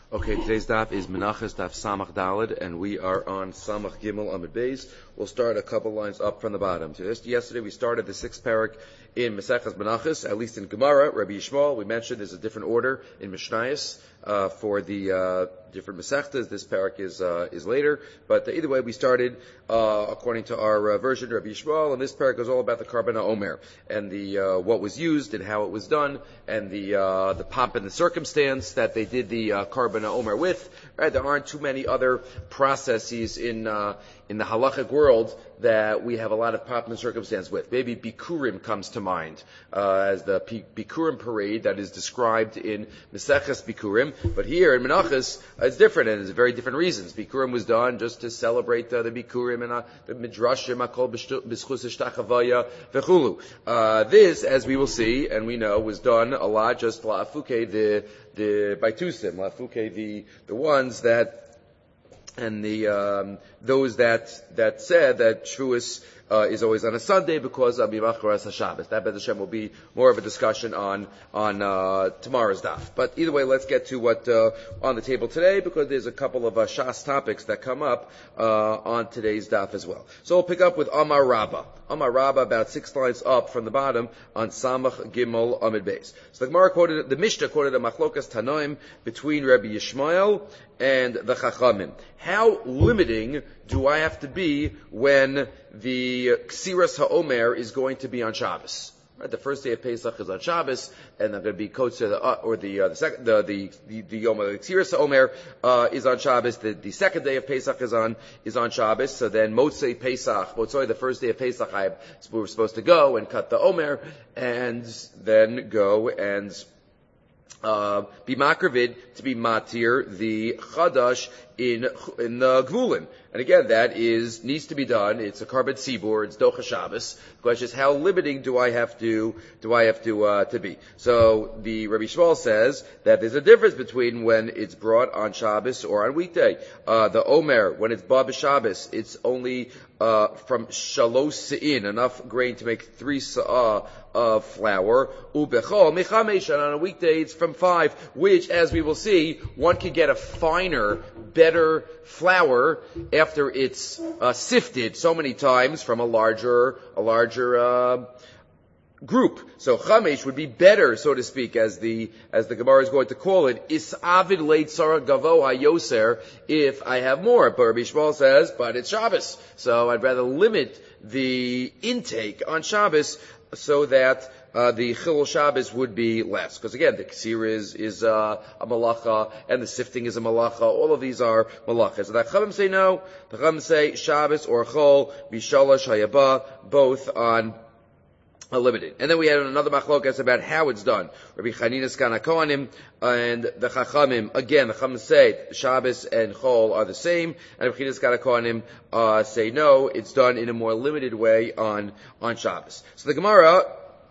Okay, today's daf is Menachos daf Samach Daled, and we are on Samach Gimel Amud Beis. We'll start a couple lines up from the bottom. So yesterday we started the sixth parak in Maseches Menachos, at least in Gemara, Rabbi Yishmael. We mentioned there's a different order in Mishnayos for the different Masechtas. This parak is later, but either way we started according to our version, Rabbi Yishmael, and this parak is all about the Karban HaOmer and the what was used and how it was done, and the pomp and the circumstance that they did the Karban HaOmer with. Right, there aren't too many other processes in the halachic world that we have a lot of pomp and circumstance with. Maybe Bikurim comes to mind as the Bikurim parade that is described in Maseches Bikurim, but here in Menachos it's different, and it's very different reasons. Bikurim was done just to celebrate the Bikurim and the Midrashim, Akol B'schus Ishtachavaya V'chulu. This, as we will see and we know, was done a lot just la'afuke the Baitusim, la'afuke the ones that and those that said that Shavuos is always on a Sunday because of Yimachar HaShabbos. That, Bez Hashem, will be more of a discussion on tomorrow's daf. But either way, let's get to what on the table today, because there's a couple of Shas topics that come up on today's daf as well. So we'll pick up with Amar Rabbah. Amar Rabbah, about 6 lines up from the bottom on Samach Gimel Amud Beis. So the Mishnah quoted a Machlokas Tanoim between Rabbi Yishmael and the Chachamim. How limiting do I have to be when the Ksiras HaOmer is going to be on Shabbos? Right, the first day of Pesach is on Shabbos, and I'm going to be Kotzer, the Yom of the Ksiras HaOmer is on Shabbos. The second day of Pesach is on Shabbos. So then Motzei, the first day of Pesach, we're supposed to go and cut the Omer, and then go and be makravid to be matir the chadash in the gvulim. And again, that needs to be done. It's a carbon tzibur. It's docha Shabbos. The question is, how limiting do I have to be? So the Rabbi Yishmael says that there's a difference between when it's brought on Shabbos or on weekday. The Omer, when it's ba b'Shabbos, it's only from shalosh se'in, enough grain to make 3 sa'ah of flour. Ubechol mechamesh, and on a weekday it's from 5, which, as we will see, one can get a finer, better flour after it's sifted so many times from a larger group. So chamesh would be better, so to speak, as the Gemara is going to call it, is avid leit sarah gavo hayoser, if I have more. But Rabbi Yishmael says, but it's Shabbos, so I'd rather limit the intake on Shabbos so that the Chilul Shabbos would be less. Because again, the Ksir is a malacha, and the sifting is a malacha. All of these are malachas. So the Chachamim say no. The Chachamim say Shabbos or Chol, Bishalosh Hayaba, both on limited. And then we had another machlokas about how it's done. Rabbi Chanina Skana Kohanim and the Chachamim, again, the Chachamim say Shabbos and Chol are the same, and Rabbi Chanina Skana Kohanim say no, it's done in a more limited way on Shabbos. So the Gemara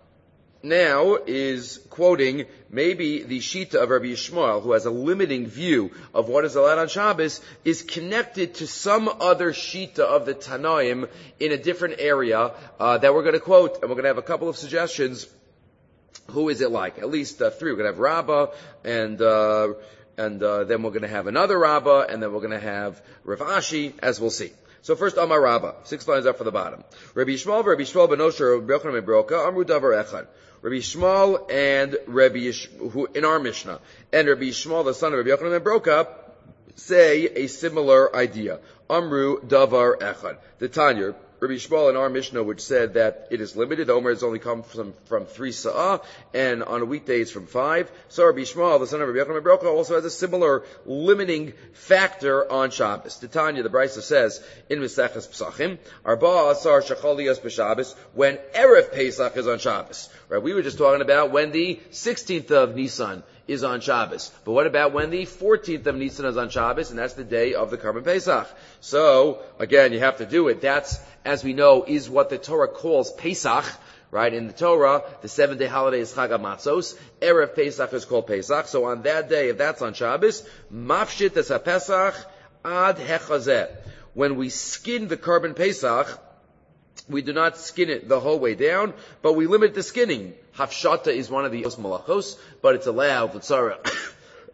now is quoting maybe the Shita of Rabbi Yishmael, who has a limiting view of what is allowed on Shabbos, is connected to some other Shita of the Tanaim in a different area that we're going to quote, and we're going to have a couple of suggestions. Who is it like? At least 3. We're going to have Rabbah, and then we're going to have another Rabbah, and then we're going to have Rav Ashi, as we'll see. So first, Amar Rabbah, 6 lines up from the bottom. Rabbi Yishmael ben Osher, Rabbi Yochanan ben Broka, Amru Davar Echad. Rabbi Yishmael and who in our Mishnah, and Rabbi Yishmael, the son of Rabbi Yochanan ben Broka, say a similar idea. Amru Davar Echad. The Tanya, Rabbi Yishmael in our Mishnah, which said that it is limited. Omer has only come from 3 sa'ah, and on a weekday it's from 5. So Rabbi Yishmael, the son of Rabbi Yochanan ben Broka, also has a similar limiting factor on Shabbos. The Tanya, the Brisa says in Maseches Pesachim, Arba Asar Shechalias b'Shabbos, when Erev Pesach is on Shabbos. Right? We were just talking about when the 16th of Nisan is on Shabbos. But what about when the 14th of Nisan is on Shabbos, and that's the day of the Karban Pesach? So, again, you have to do it. That's, as we know, is what the Torah calls Pesach. Right? In the Torah, the 7-day holiday is Chag HaMatzos. Erev Pesach is called Pesach. So on that day, if that's on Shabbos, Mafshit es HaPesach ad hechazeh. When we skin the Karban Pesach, we do not skin it the whole way down, but we limit the skinning. Hafshata is one of the malachos, but it's allowed, l'tzara,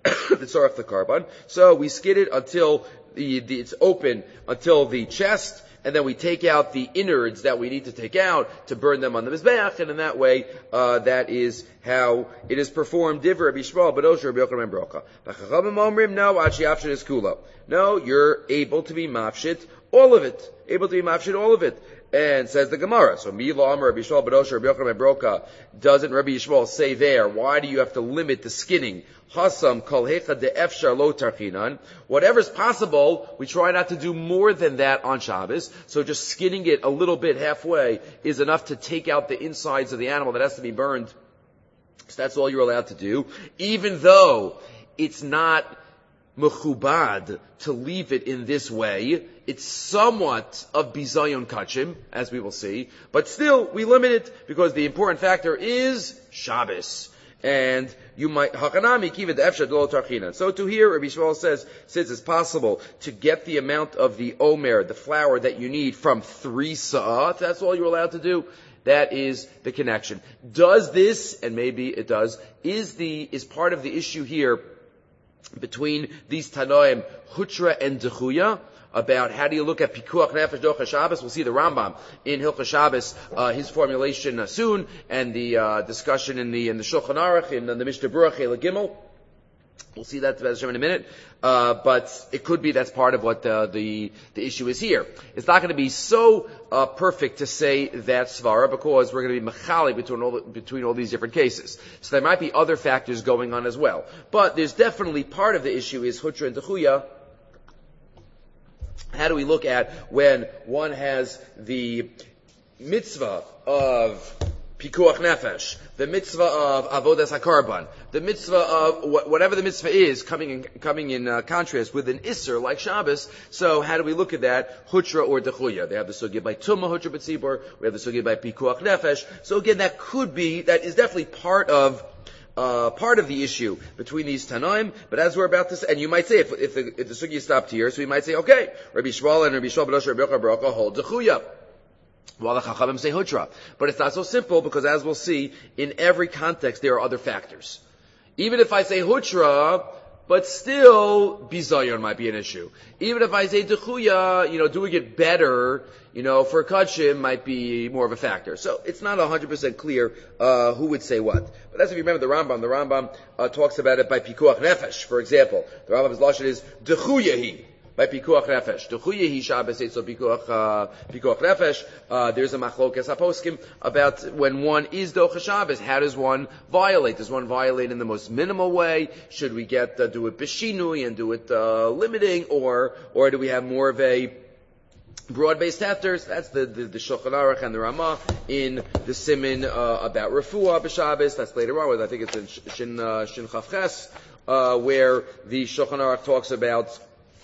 the tzarech the carbon. So we skid it until it's open until the chest, and then we take out the innards that we need to take out to burn them on the mizbeach, and in that way, that is how it is performed. Divrei Rabbi Yishmael Badosh Rabbi Yochanan ben Brocha. Chachamim omrim no, achi afshit is kulo. No, you're able to be mafshit all of it. Able to be mafshit all of it. And says the Gemara, so Mila Amar Rabbi Yishmael Badosh Rabbi Yochanan ben Brocha, doesn't Rabbi Yishmael say there, why do you have to limit the skinning? Hasam kol hecha de efshar lo tarchinan. Whatever's possible, we try not to do more than that on Shabbos. So just skinning it a little bit halfway is enough to take out the insides of the animal that has to be burned. So that's all you're allowed to do. Even though it's not mechubad to leave it in this way, it's somewhat of bizayon kachim, as we will see, but still we limit it because the important factor is Shabbos. And you might hakanami kiva the efshad lo tarchina. So to here, Rabbi Yishmael says, since it's possible to get the amount of the omer, the flour that you need from 3 sa'at, that's all you're allowed to do. That is the connection. Does this, and maybe it does, is part of the issue here between these Tanoim, Hutra and Dechuya, about how do you look at Pikuach Nefesh Docha Shabbos. We'll see the Rambam in Hilchos Shabbos, his formulation soon, and the discussion in the Shulchan Aruch, in the Mishnah Berurah Chilek Gimel. We'll see that in a minute, but it could be that's part of what the issue is here. It's not going to be so perfect to say that svara because we're going to be mechali between all these different cases. So there might be other factors going on as well. But there's definitely part of the issue is Hutra and Dechuya. How do we look at when one has the mitzvah of Pikuach Nefesh, the mitzvah of Avodas HaKarban, the mitzvah of whatever the mitzvah is coming in contrast with an Isser like Shabbos. So how do we look at that? Hutra or Dechuya. They have the sugya by Tumah Hutra B'tzibur. We have the sugya by Pikuach Nefesh. So again, that is definitely part of the issue between these Tanaim, but as we're about to say, and you might say, if the sugya stopped here, so we might say, okay, Rabbi Yishmael and Rabbi Yishmael Badosh Rabbi Yochanan ben Brocha hold Dechuya, while the Chachamim say Hutra. But it's not so simple, because as we'll see, in every context there are other factors. Even if I say Hutra, but still, Bizayon might be an issue. Even if I say Dechuya, doing it better, for Kachim might be more of a factor. So it's not 100% clear, who would say what. But that's if you remember the Rambam talks about it by Pikuach Nefesh, for example. The Rambam's lashon is Dechuyahi. By Pikuach Nefesh. Dechuyahi Shabbos, so Pikuach Nefesh. There's a machlokas haposkim about when one is Docha Shabbos. How does one violate? Does one violate in the most minimal way? Should we do it b'shinui and do it limiting, or do we have more of a broad-based hefters? That's the Shulchan Aruch and the Ramah in the Siman about Refuah b'Shabbos. That's later on, I think it's in Shin Chav Ches, where the Shulchan Aruch talks about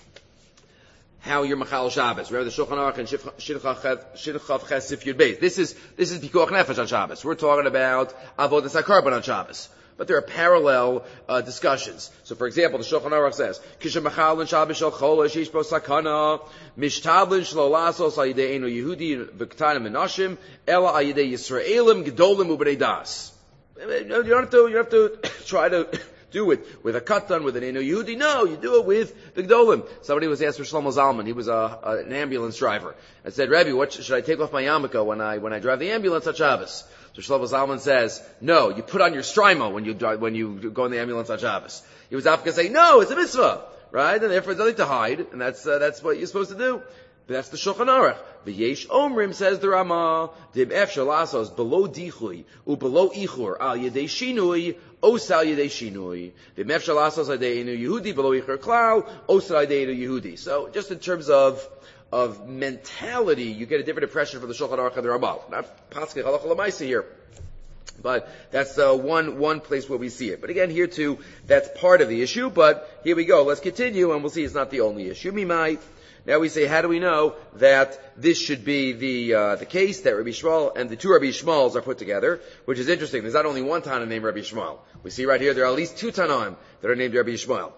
how you're Machal Shabbos. Remember the Shulchan Aruch and Shin Chav Ches Sif Yud Beis. This is Pikuach Nefesh on Shabbos. We're talking about Avodas HaKarban on Shabbos. But there are parallel discussions. So, for example, the Shulchan Aruch says, "Kishem Machal Shabbos Shel Chol Sheish Bo Sakana Mishtadlin Shlo Lasos Al Yidei Eno Yehudi V'Ktanim Menashim Ela Al Yidei Yisraelim Gedolim U'Bnei Das." You don't have to try to do it with a katan, with an Eno Yehudi. No, you do it with the Gdolim. Somebody was asked for Shlomo Zalman. He was an ambulance driver. I said, Rebbe, what should I take off my yarmulke when I drive the ambulance on Shabbos? So Shlomo Zalman says, no, you put on your strimo when you go in the ambulance on Shabbos. He was after say, no, it's a mitzvah, right? And therefore, there's nothing to hide, and that's what you're supposed to do. But that's the Shulchan Aruch. V'yesh Omrim, says the Ramah, dim efshar lasos below dichui u below ichur al yedei shinui osal yedei shinui. Dim efshar lasos al yedei enu Yehudi below ichur klal osal yedei enu Yehudi. So just in terms of mentality, you get a different impression from the Shulchan Aruch and the Ramah. Not paskei halacha l'maisa here, but that's one place where we see it. But again, here too, that's part of the issue. But here we go. Let's continue, and we'll see it's not the only issue. Mimai. Now we say, how do we know that this should be the case, that Rabbi Yishmael and the two Rabbi Yishmaels are put together? Which is interesting. There's not only one Tana named Rabbi Yishmael. We see right here there are at least two Tanaim that are named Rabbi Yishmael.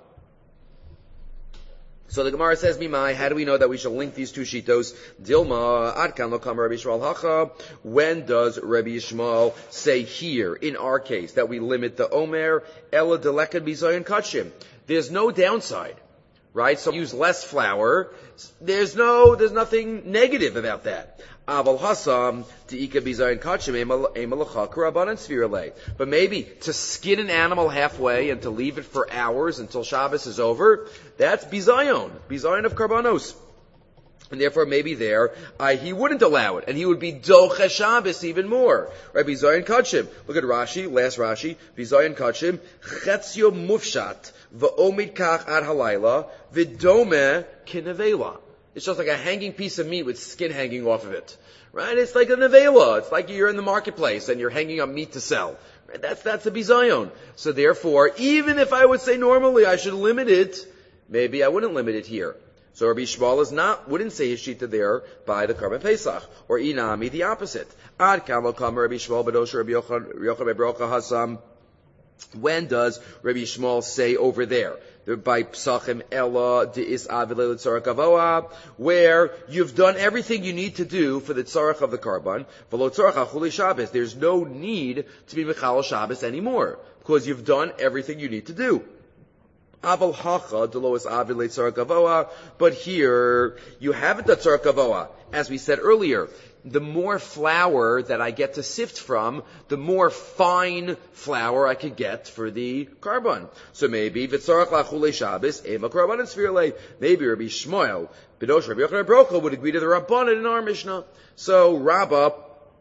So the Gemara says, Mimai, how do we know that we shall link these two shitos? Dilma, Adkan lo kam Rabbi Yishmael hacha. When does Rabbi Yishmael say here, in our case, that we limit the Omer, Ela delekad bizayon kachim? there's no downside, right? So use less flour. There's nothing negative about that. Aval hasam deika bizayin kachim emalacha karabanan svirale. But maybe to skin an animal halfway and to leave it for hours until Shabbos is over, that's bizayon of karbanos. And therefore, maybe there, he wouldn't allow it. And he would be docha Shabbos even more. Right? Bizayin kachim. Look at Rashi, last Rashi. Bizayin kachim. Chetzio mufshat. V'omid kach ad halayla. V'dome kinevela. It's just like a hanging piece of meat with skin hanging off of it. Right? It's like a nevela. It's like you're in the marketplace and you're hanging up meat to sell. Right? That's a bizayon. So therefore, even if I would say normally I should limit it, maybe I wouldn't limit it here. So Rabbi Shmuel wouldn't say his shita there by the Karban Pesach. Or Inami, the opposite. Ad kamo kama Rabbi Shmuel b'dosha Rabbi Yochanan Brocha Hasam. When does Rabbi Shmuel say over there? By Psachim Ella De'is Avilei L'Tzarech Avoah, where you've done everything you need to do for the tzarech of the Karban. V'lo tzarech achuli Shabbos. There's no need to be Mechal Shabbos anymore, because you've done everything you need to do. Aval hacha delois avilei tzarech avoah, but here you haven't the tzarech avoah. As we said earlier, the more flour that I get to sift from, the more fine flour I could get for the karban. So maybe v'tzarech lachulei Shabbos ema karban and svirlei. Maybe Rabbi Shmuel b'dosh Rabbi Yochanan Brocha would agree to the Rabbanan in our Mishnah. So Rabbah,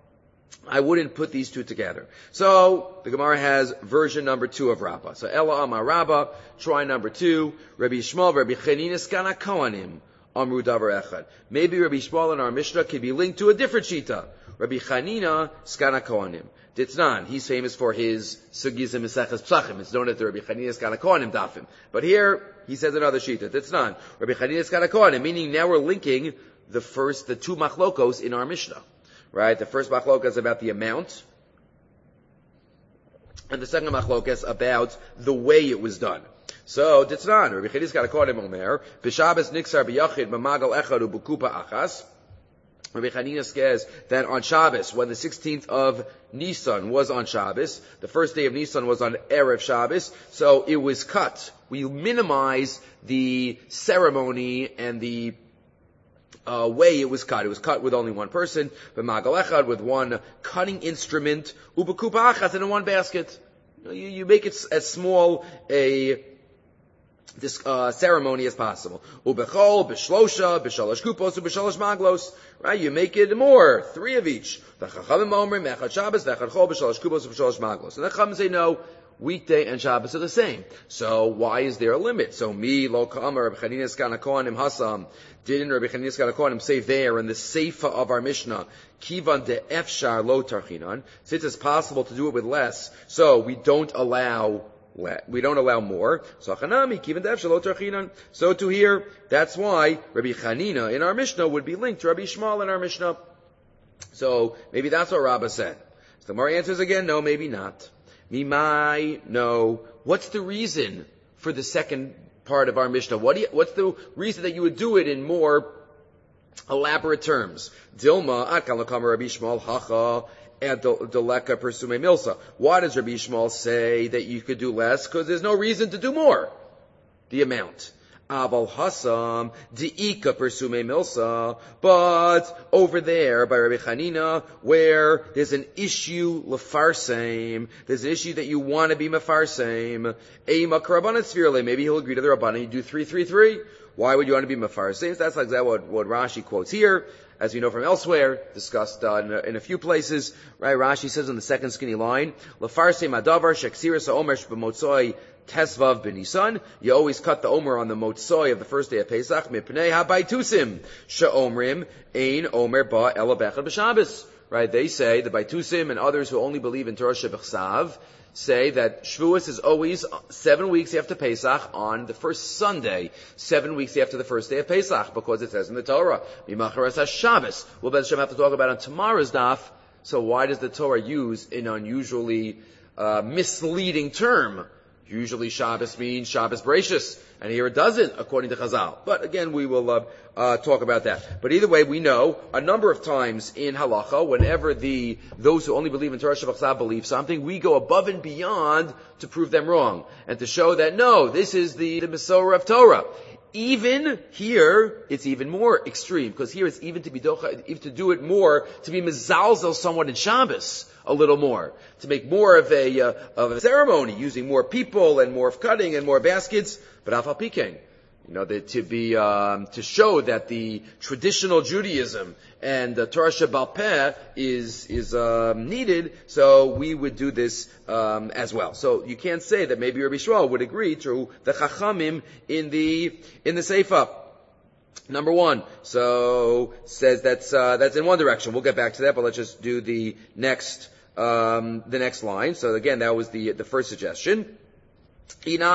I wouldn't put these two together. So the Gemara has version number 2 of Rabbah. So Ela Amar Rabbah, try number 2. Rabbi Shmuel, Rabbi Chanina Skana Kohanim, Amru Davar Echad. Maybe Rabbi Shmuel in our Mishnah could be linked to a different shita. Rabbi Chanina Skana Kohanim. Ditnan, he's famous for his Sugis and Meseches Psachim. It's known as the Rabbi Chanina Skana Kohanim Dafim. But here, he says another shita. Ditnan, Rabbi Chanina Skana Kohanim, meaning now we're linking the two machlokos in our Mishnah. Right? The first machlokas is about the amount, and the second machlokas about the way it was done. So, Ditzran, Rabbi Chidis got a kodim omer, B'Shabbos niksar b'yachid b'magal echad u'b'kupa achas. Rabbi Chanina says that on Shabbos, when the 16th of Nisan was on Shabbos, the first day of Nisan was on Erev Shabbos, so it was cut. We minimize the ceremony and the way it was cut. It was cut with only one person, but magal echad with one cutting instrument, ubekupa achas, and in one basket. You make it as small this ceremony as possible. Ubechol, b'shlosha, b'shalosh kupos, b'shalosh maglos. Right? You make it more, 3 of each. The chachamim omer mechad Shabbos, v'echad chol, b'shalosh kupos, b'shalosh maglos. And the chachamim say no. Weekday and Shabbos are the same. So why is there a limit? So lo ka'amar Rabbi Chanina Skana Kohanim Hasam. Didn't Rabbi Chanina Skana Kohanim say there in the Seifa of our Mishnah, Kivan de Efshar lo tarchinan, since it's possible to do it with less, so we don't allow more. So Chanami, Kivan de Efshar lo tarchinan. So to here, that's why Rabbi Chanina in our Mishnah would be linked to Rabbi Shmuel in our Mishnah. So maybe that's what Rabbah said. So the Gemara answers again, no, maybe not. Mimai, no. What's the reason for the second part of our Mishnah? What's the reason that you would do it in more elaborate terms? Dilma, Akalakama Rabbi Shmuel, Hacha, and Deleka Persume Milsa. Why does Rabbi Shmuel say that you could do less? Because there's no reason to do more. The amount. Aval Hasam, Di'ika Persume Milsa, but over there by Rabbi Chanina, where there's an issue lefarseim, there's an issue that you want to be mefarseim, Eima Karabanan Svirle, maybe he'll agree to the Rabbanan, you do 333. Why would you want to be mefarseim? That's like that what Rashi quotes here, as we know from elsewhere, discussed in a few places, right? Rashi says on the second skinny line, lefarseim adavar sheksiris ha'omer shb'motzoi Tesvav b'Nisan, you always cut the Omer on the Motzoi of the first day of Pesach, Mipnei HaBaitusim, She'omrim, Ein Omer Ba Ela Bechad B'Shabbos. Right, they say, the Baitusim and others who only believe in Torah Shebechsav, say that Shavuos is always 7 weeks after Pesach on the first Sunday, 7 weeks after the first day of Pesach, because it says in the Torah, Mimacharas HaShabbos. We'll have to talk about on tomorrow's daf, so why does the Torah use an unusually misleading term? Usually Shabbos means Shabbos Bereshis, and here it doesn't, according to Chazal. But again, we will talk about that. But either way, we know a number of times in halacha, whenever those who only believe in Torah Shabbat believe something, we go above and beyond to prove them wrong and to show that no, this is the Mesorah of Torah. Even here, it's even more extreme, because here it's even to be even to do it more, to be mezalzel someone in Shabbos a little more, to make more of a ceremony, using more people and more of cutting and more baskets. But afal pikein, to show that the traditional Judaism and the Torah Shebaal Peh is needed, so we would do this as well. So you can't say that maybe Rabbi Yishmael would agree to the Chachamim in the Seifa. Number one, so says that's in one direction. We'll get back to that, but let's just do the next line. So again, that was the first suggestion. Or the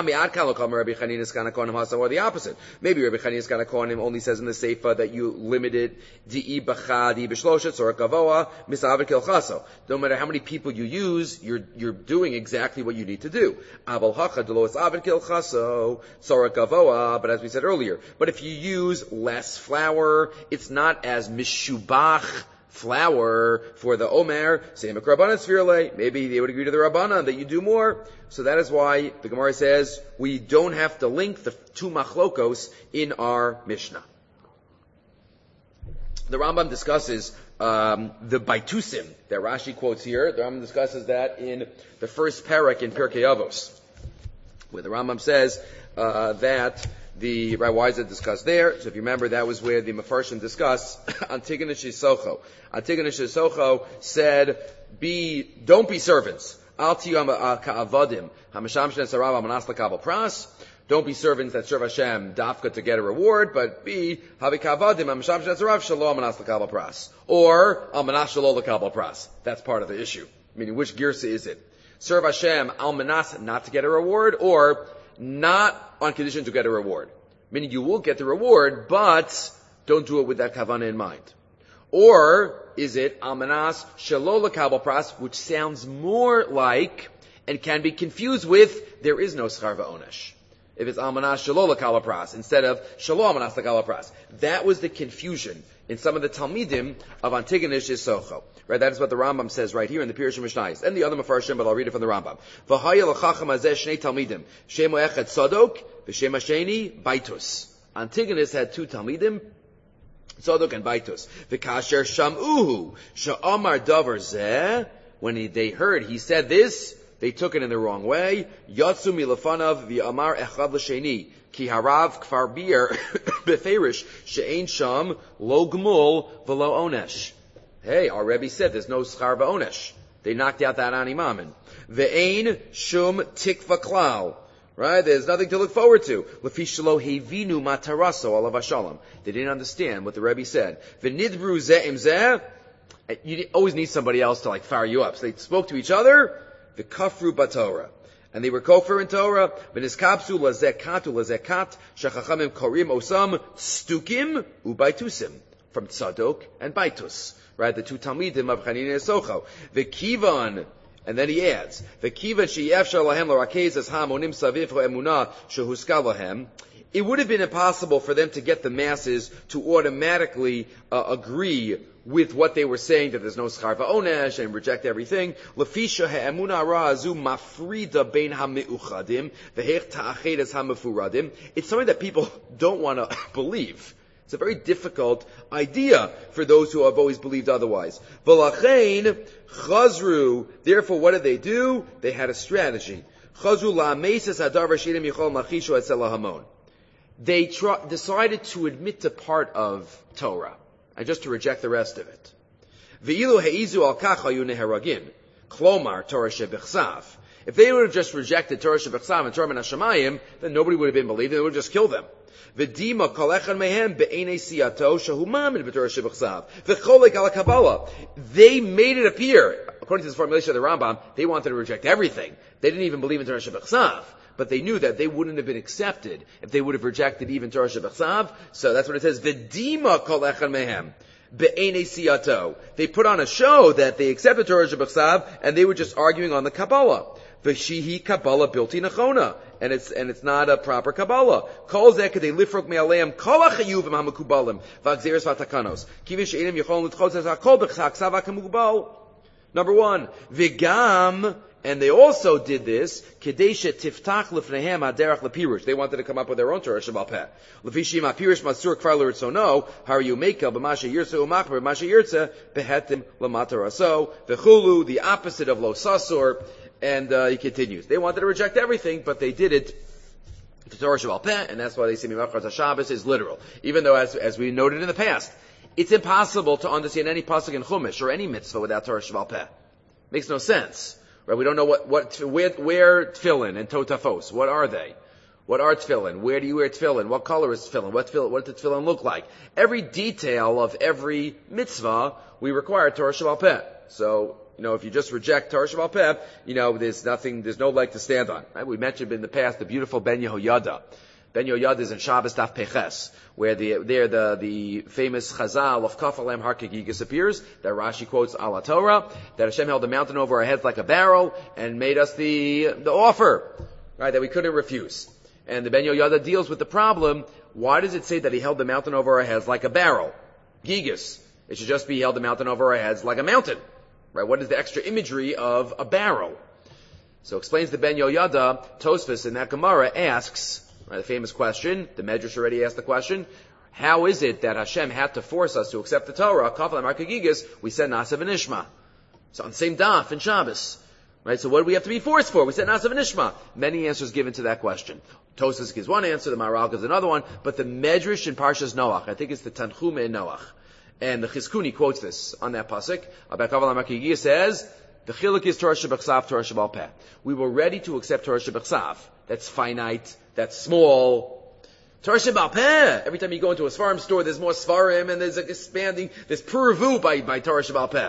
opposite. Maybe Rabbi Chanina's Kohanim only says in the Seifa that you limited di'i b'chadi b'shloshet or gavoa misaved kilchaso. No matter how many people you use, you're doing exactly what you need to do. Aval hacha delo isaved kilchaso sora gavoa. But as we said earlier, but if you use less flour, it's not as mishubach flour for the Omer, same Rabbanan Svirle, maybe they would agree to the Rabbanan that you do more. So that is why the Gemara says we don't have to link the two machlokos in our Mishnah. The Rambam discusses the baitusim that Rashi quotes here. The Rambam discusses that in the first parak in Pirkei Avos, where the Rambam says that why is it discussed there? So if you remember, that was where the Mefarshim discuss Antigonus Shisocho. Antigonus Shisocho said, don't be servants. Don't be servants that serve Hashem dafka to get a reward, but be havikavadim hamasham shetzarav shalom manas l'kabel pras, or al manas shalom l'kabel pras. That's part of the issue. Meaning, which girsa is it? Serve Hashem al manas, not to get a reward, or not on condition to get a reward. Meaning you will get the reward, but don't do it with that kavanah in mind. Or is it almanas shelo l'kabel pras, which sounds more like and can be confused with there is no schar v'onesh. If it's almanas shelo l'kabel pras instead of shelo almanas l'kabel pras. That was the confusion in some of the Talmidim of Antigonus Shisocho. Right, that is what the Rambam says right here in the Pirush Mishnayos and the other Mefarshim, but I'll read it from the Rambam. V'haya l'chacham hazeh shnei talmidim, shemo echad Tzadok, v'shem hasheni Baitus. Antigonus had two Talmidim, Tzadok and Baitus. V'kasher sham'uhu, sha'amar davar zeh, when they heard he said this, they took it in the wrong way. Yatsu milafanav v'amar echad l'sheni, ki harav kfar bir beferish, she'ein sham lo gmul v'lo onesh. Hey, our Rebbe said there's no schar v'onesh. They knocked out that ani mammon. Ve'ein shum tikva klal. Right? There's nothing to look forward to. Lefi shelo hevinu mataraso alav hashalom. They didn't understand what the Rebbe said. V'nidbru ze'im zeh. You always need somebody else to fire you up. So they spoke to each other. V'kafru batorah. And they were kofar in Torah. V'niskapsu lazekatu lazekat. Shachachamim korim osam stukim ubaitusim. From Tzadok and Baitus. Right, the two Talmidim of Chanina and Socho. V'kivan, and then he adds, V'kivan she'yefshar lahem l'rakez es ha'amonim saviv ha'emunah shehuska lahem. It would have been impossible for them to get the masses to automatically agree with what they were saying, that there's no schar v'onesh, and reject everything. Lefisha ha'emunah ra'azu mafrida bein ha'meuchadim v'hech ta'ached es ha'mefuradim. It's something that people don't want to believe. It's a very difficult idea for those who have always believed otherwise. V'lachein chazru. Therefore, what did they do? They had a strategy. Chazru la'ameses hadar v'shirim yichol machishu etzel hahamon. They decided to admit to part of Torah and just to reject the rest of it. V'ilu heizu al kach hayu neheragin. Klomar Torah shebichsav. If they would have just rejected Torah shebichsav and Torah min hashamayim, then nobody would have been believed. They would have just killed them. V'dima kol echad mehem be'enei siyato shehu mamin b'Torah shebichsav v'cholek ala Kabbalah. They made it appear, according to this formulation of the Rambam, they wanted to reject everything. They didn't even believe in Torah shebichsav, but they knew that they wouldn't have been accepted if they would have rejected even Torah shebichsav. So that's what it says. V'dima kol echad mehem be'enei siyato. They put on a show that they accepted Torah shebichsav, and they were just arguing on the Kabbalah. V'shihi Kabbalah bilti nachona. And it's not a proper Kabbalah. Kol zeh kedei lifrok me'aleim kol ha'chayuvim ha'mekubalim v'agzeres v'atakanos. Kivish einim yicholin l'tchotz ha'kol b'chaksav ha'kemukbal. Number one, Vigam, and they also did this, Kedesha Tiftach Lefnehem Haderach Lepirush. They wanted to come up with their own Torah Shabbat Peh. Lefishim HaPirush Masur Kvar L'Ritzono, Har Yumekel B'Masha Yirtza Umachber B'Masha Yirtza, Behetim L'Mata Raso, V'chulu, the opposite of Lo Sasur, and he continues. They wanted to reject everything, but they did it to Torah Shabbat Peh, and that's why they say Mimachar HaShabbos is literal. Even though, as we noted in the past, it's impossible to understand any pasuk in Chumash or any mitzvah without Torah Sheba'al Peh. Makes no sense, right? We don't know where tefillin and totafos. What are they? What are tefillin? Where do you wear tefillin? What color is tefillin? What does tefillin look like? Every detail of every mitzvah we require Torah Sheba'al Peh. So, if you just reject Torah Sheba'al Peh, there's no leg to stand on. Right? We mentioned in the past the beautiful Ben Yehoyada. Ben Yehoyada is in Shabbos Daf Peches, where the famous Chazal of Kaf Alem Har Kegigas appears, that Rashi quotes Ala Torah, that Hashem held the mountain over our heads like a barrel, and made us the offer, right, that we couldn't refuse. And the Ben Yehoyada deals with the problem, why does it say that he held the mountain over our heads like a barrel? Gigas. It should just be he held the mountain over our heads like a mountain. Right? What is the extra imagery of a barrel? So explains the Ben Yehoyada, Tosfos in that Gemara asks, right, the famous question, the Medrash already asked the question, how is it that Hashem had to force us to accept the Torah? Kafal Amar Kagigas, we said Nasa v'Nishma. So on the same daf in Shabbos. Right, so what do we have to be forced for? We said Nasa v'Nishma. Many answers given to that question. Tosfos gives one answer, the Maharal gives another one, but the Medrash in Parshas Noach, I think it's the Tanchuma in Noach, and the Chizkuni quotes this on that pasuk, about Kafal Amar Kagigas says, the chiluk is Torah Shebechsav, Torah Sheba'al Peh. We were ready to accept Torah Shebechsav. That's finite, that's small. Torah Sheba'al Peh. Every time you go into a Svarim store, there's more Svarim, and there's there's puravu by Torah Sheba'al Peh.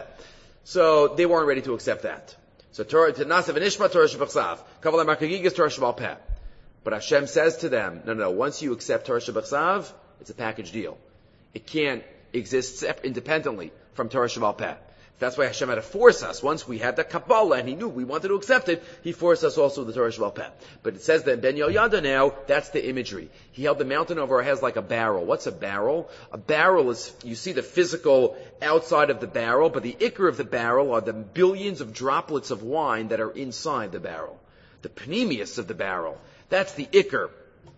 So they weren't ready to accept that. So Torah Nasa v'Nishma, Torah Shebechsav. Kaval HaMarkagigas, Torah Sheba'al Peh. But Hashem says to them, no, once you accept Torah Shebechsav, it's a package deal. It can't exist independently from Torah Sheba'al Peh. That's why Hashem had to force us. Once we had the Kabbalah and He knew we wanted to accept it, He forced us also with the Torah Sheba'al Peh. But it says that in Ben Yehoyada now, that's the imagery. He held the mountain over our heads like a barrel. What's a barrel? A barrel is, you see the physical outside of the barrel, but the ikr of the barrel are the billions of droplets of wine that are inside the barrel. The pneumius of the barrel. That's the ikr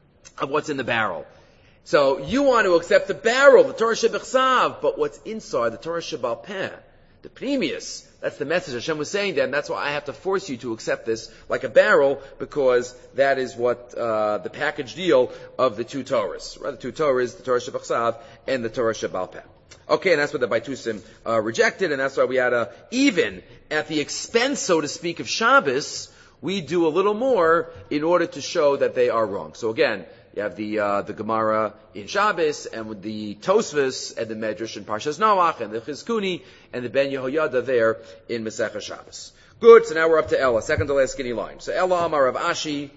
of what's in the barrel. So you want to accept the barrel, the Torah Shebechsav, but what's inside, the Torah Sheba'al Peh, the pneumius, that's the message Hashem was saying to them. That's why I have to force you to accept this like a barrel, because that is what the package deal of the two Torahs. Right? The two Torahs, the Torah Shebechsav and the Torah Sheba'al Peh. Okay, and that's what the Baitusim rejected, and that's why we had even at the expense, so to speak, of Shabbos, we do a little more in order to show that they are wrong. So again, you have the Gemara in Shabbos, and with the Tosfos, and the Medrash in Parshas Noach, and the Chizkuni, and the Ben Yehoyada there in Masechah Shabbos. Good, so now we're up to Ella, second to last skinny line. So Ella Amar Rav Ashi.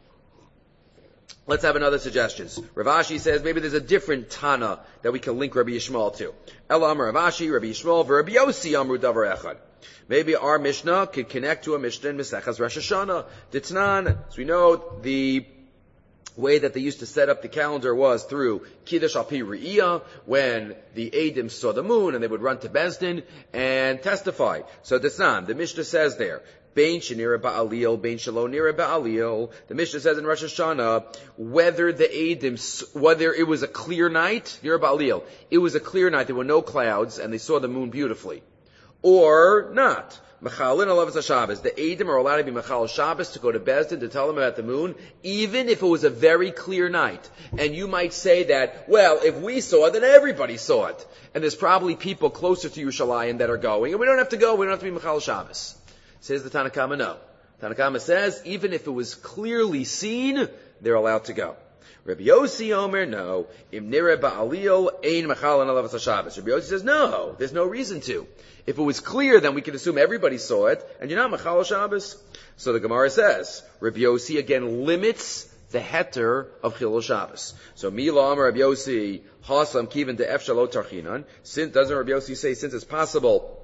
Let's have another suggestions. Rav Ashi says maybe there's a different Tana that we can link Rabbi Yishmael to. Ella Amar Rav Ashi, Rabbi Yishmael, Rabbi Yossi Amru Davar Echad. Maybe our Mishnah could connect to a Mishnah in Masechas Rosh Hashanah. Ditnan, as we know, the way that they used to set up the calendar was through Kiddush al Pi Re'iyah, when the Eidim saw the moon and they would run to Beis Din and testify. So Ditnan, the Mishnah says there, Bein Shenira Ba'alil, Bein Shelo Nira Ba'alil. The Mishnah says in Rosh Hashanah, whether the Eidim, whether it was a clear night, Nira Ba'alil, it was a clear night, there were no clouds, and they saw the moon beautifully, or not. Mechalin Alavas Shabbos. The Eidim are allowed to be Mechal Shabbos, to go to Beis Din to tell them about the moon, even if it was a very clear night. And you might say that, well, if we saw it, then everybody saw it. And there's probably people closer to Yerushalayim that are going, and we don't have to go, we don't have to be Mechal Shabbos. Says the Tanna Kama, no. Tanna Kama says, even if it was clearly seen, they're allowed to go. Rabbi Yossi Omer, no. Im nira ba'alil, ein mechal alavas Shabbos. Rabbi Yossi says, no, there's no reason to. If it was clear, then we can assume everybody saw it, and you're not mechal Shabbos. So the Gemara says, Rabbi Yossi again limits the heter of Chilul Shabbos. So Mila Amar Rabbi Yossi, Hasam Kivan de Ef Shalot Tarchinan. Doesn't Rabbi Yossi say, since it's possible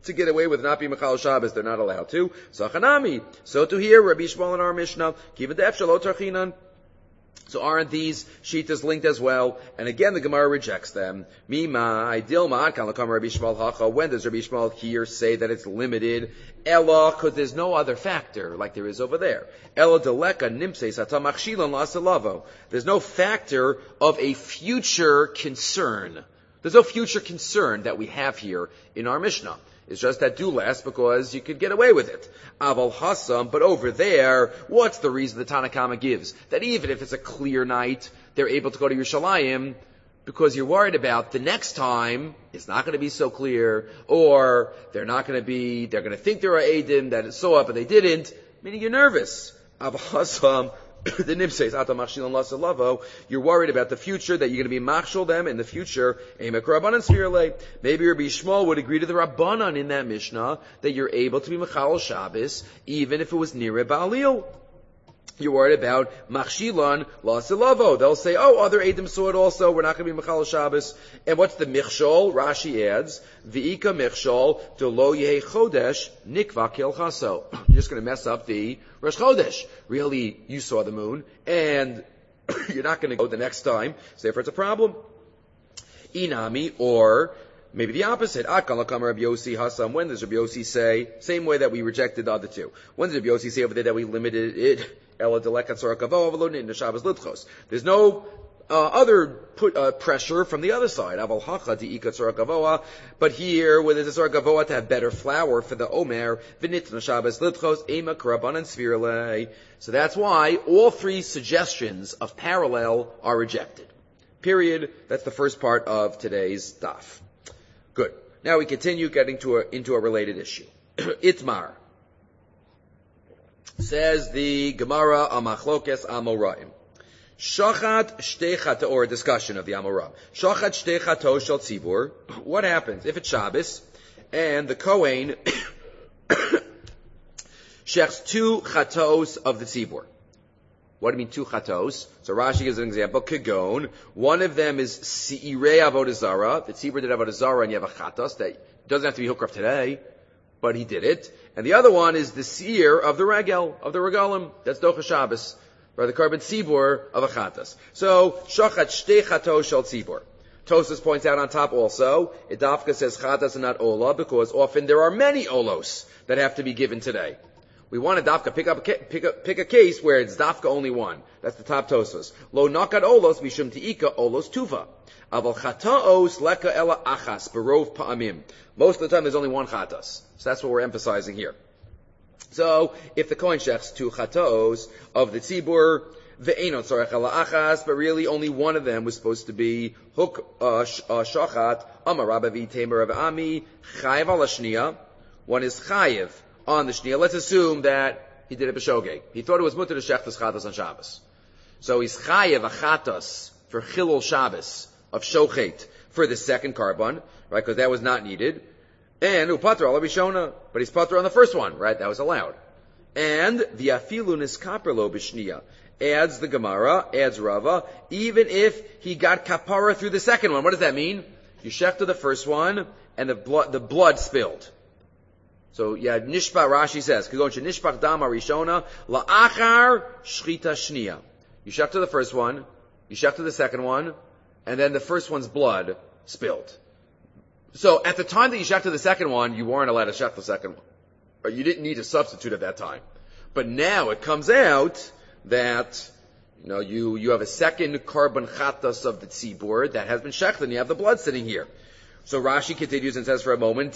to get away with not being Mechal Shabbos, they're not allowed to. Sachanami. So to hear Rabbi Shmuel in our Mishnah, Kiva Def Shalot Tarchinan. So aren't these shitas linked as well? And again, the Gemara rejects them. Mima, Dilma, Kalakam Rabbi Shmuel Hacha. When does Rabbi Shmuel here say that it's limited? Ella, because there's no other factor like there is over there. Ella deleka nimse satamachshilan lasalavo. There's no factor of a future concern. There's no future concern that we have here in our Mishnah. It's just that do less because you could get away with it. Aval Hasam, but over there, what's the reason the Tanakama gives? That even if it's a clear night, they're able to go to Yerushalayim because you're worried about the next time it's not going to be so clear, or they're going to think there are Eidim that saw it but they didn't, meaning you're nervous. Aval Hasam, the Nib says, you're worried about the future, that you're going to be machshel them in the future. Maybe Rabbi Shmuel would agree to the Rabbanan in that Mishnah that you're able to be Mechal Shabbos even if it was near Baalil. You're worried about machshilan lasilavo. They'll say, other Eidim saw it also, we're not going to be Mechal Shabbos. And what's the Michshol? Rashi adds, V'ika Michshol, to lo yehe chodesh, nikva kel chaso. You're just going to mess up the Rosh Chodesh. Really, you saw the moon, and you're not going to go the next time, so therefore it's a problem. Inami, or maybe the opposite. Akalakam Rabbi Yossi Hasam. When does Rabbi Yossi say, same way that we rejected the other two, when does Rabbi Yossi say over there that we limited it? There's no other pressure from the other side. But here, where there's a Sar Gavoa to have better flour for the Omer, so that's why all three suggestions of parallel are rejected. Period. That's the first part of today's daf. Good. Now we continue getting into a related issue. Itmar. Says the Gemara Amachlokes Amoraim. Shachat shtei, or a discussion of the Amoraim. Shachat shtei chatos shel tzibur. What happens if it's Shabbos and the Kohen shechs two chatos of the tzibur? What do you mean two chatos? So Rashi gives an example. Kagon. One of them is si'irei avodah zara. The tzibur did avodah zara, and you have a chatos that doesn't have to be hukraf today, but he did it. And the other one is the seer of the regel, of the regalim. That's Docha Shabbos, or the carbon tzibur of a chatas. So, shachat shtei chatos shel tzibur. Tosas points out on top also, Idafka says chatas and not ola, because often there are many olos that have to be given today. We want to dafka pick a case where it's dafka only one. That's the top Tosas. Lo nakat olos mishum tiika olos tuva. Aval chataos leka ela achas berov pa'amim. Most of the time there's only one chatas. So that's what we're emphasizing here. So, if the Kohen shechs two chataos of the tzibur, ve'enot tzarech ela achas, but really only one of them was supposed to be shachat, amar rabba v'itemer of ami, chayev ala shniya. One is chayev on the shniya. Let's assume that he did it b'shogeg. He thought it was mutter to shech this chatas on Shabbos. So he's chayev a chatas for chilul Shabbos of shochet for the second carbon, right? Because that was not needed. And upatra ala bishona, but he's patra on the first one, right? That was allowed. And the afilu niskaperlo b'shniya adds the Gemara, adds Rava, even if he got kapara through the second one. What does that mean? You shechted the first one, and the blood spilled. So, nishpa, Rashi says, nishpach dam arishona, la'achar shchita shniya. You shechted the first one, you shechted the second one, and then the first one's blood spilled. So, at the time that you shechted the second one, you weren't allowed to shech the second one. Or you didn't need a substitute at that time. But now it comes out that, you have a second carbon chatas of the tzibur that has been shechted, and you have the blood sitting here. So Rashi continues and says for a moment,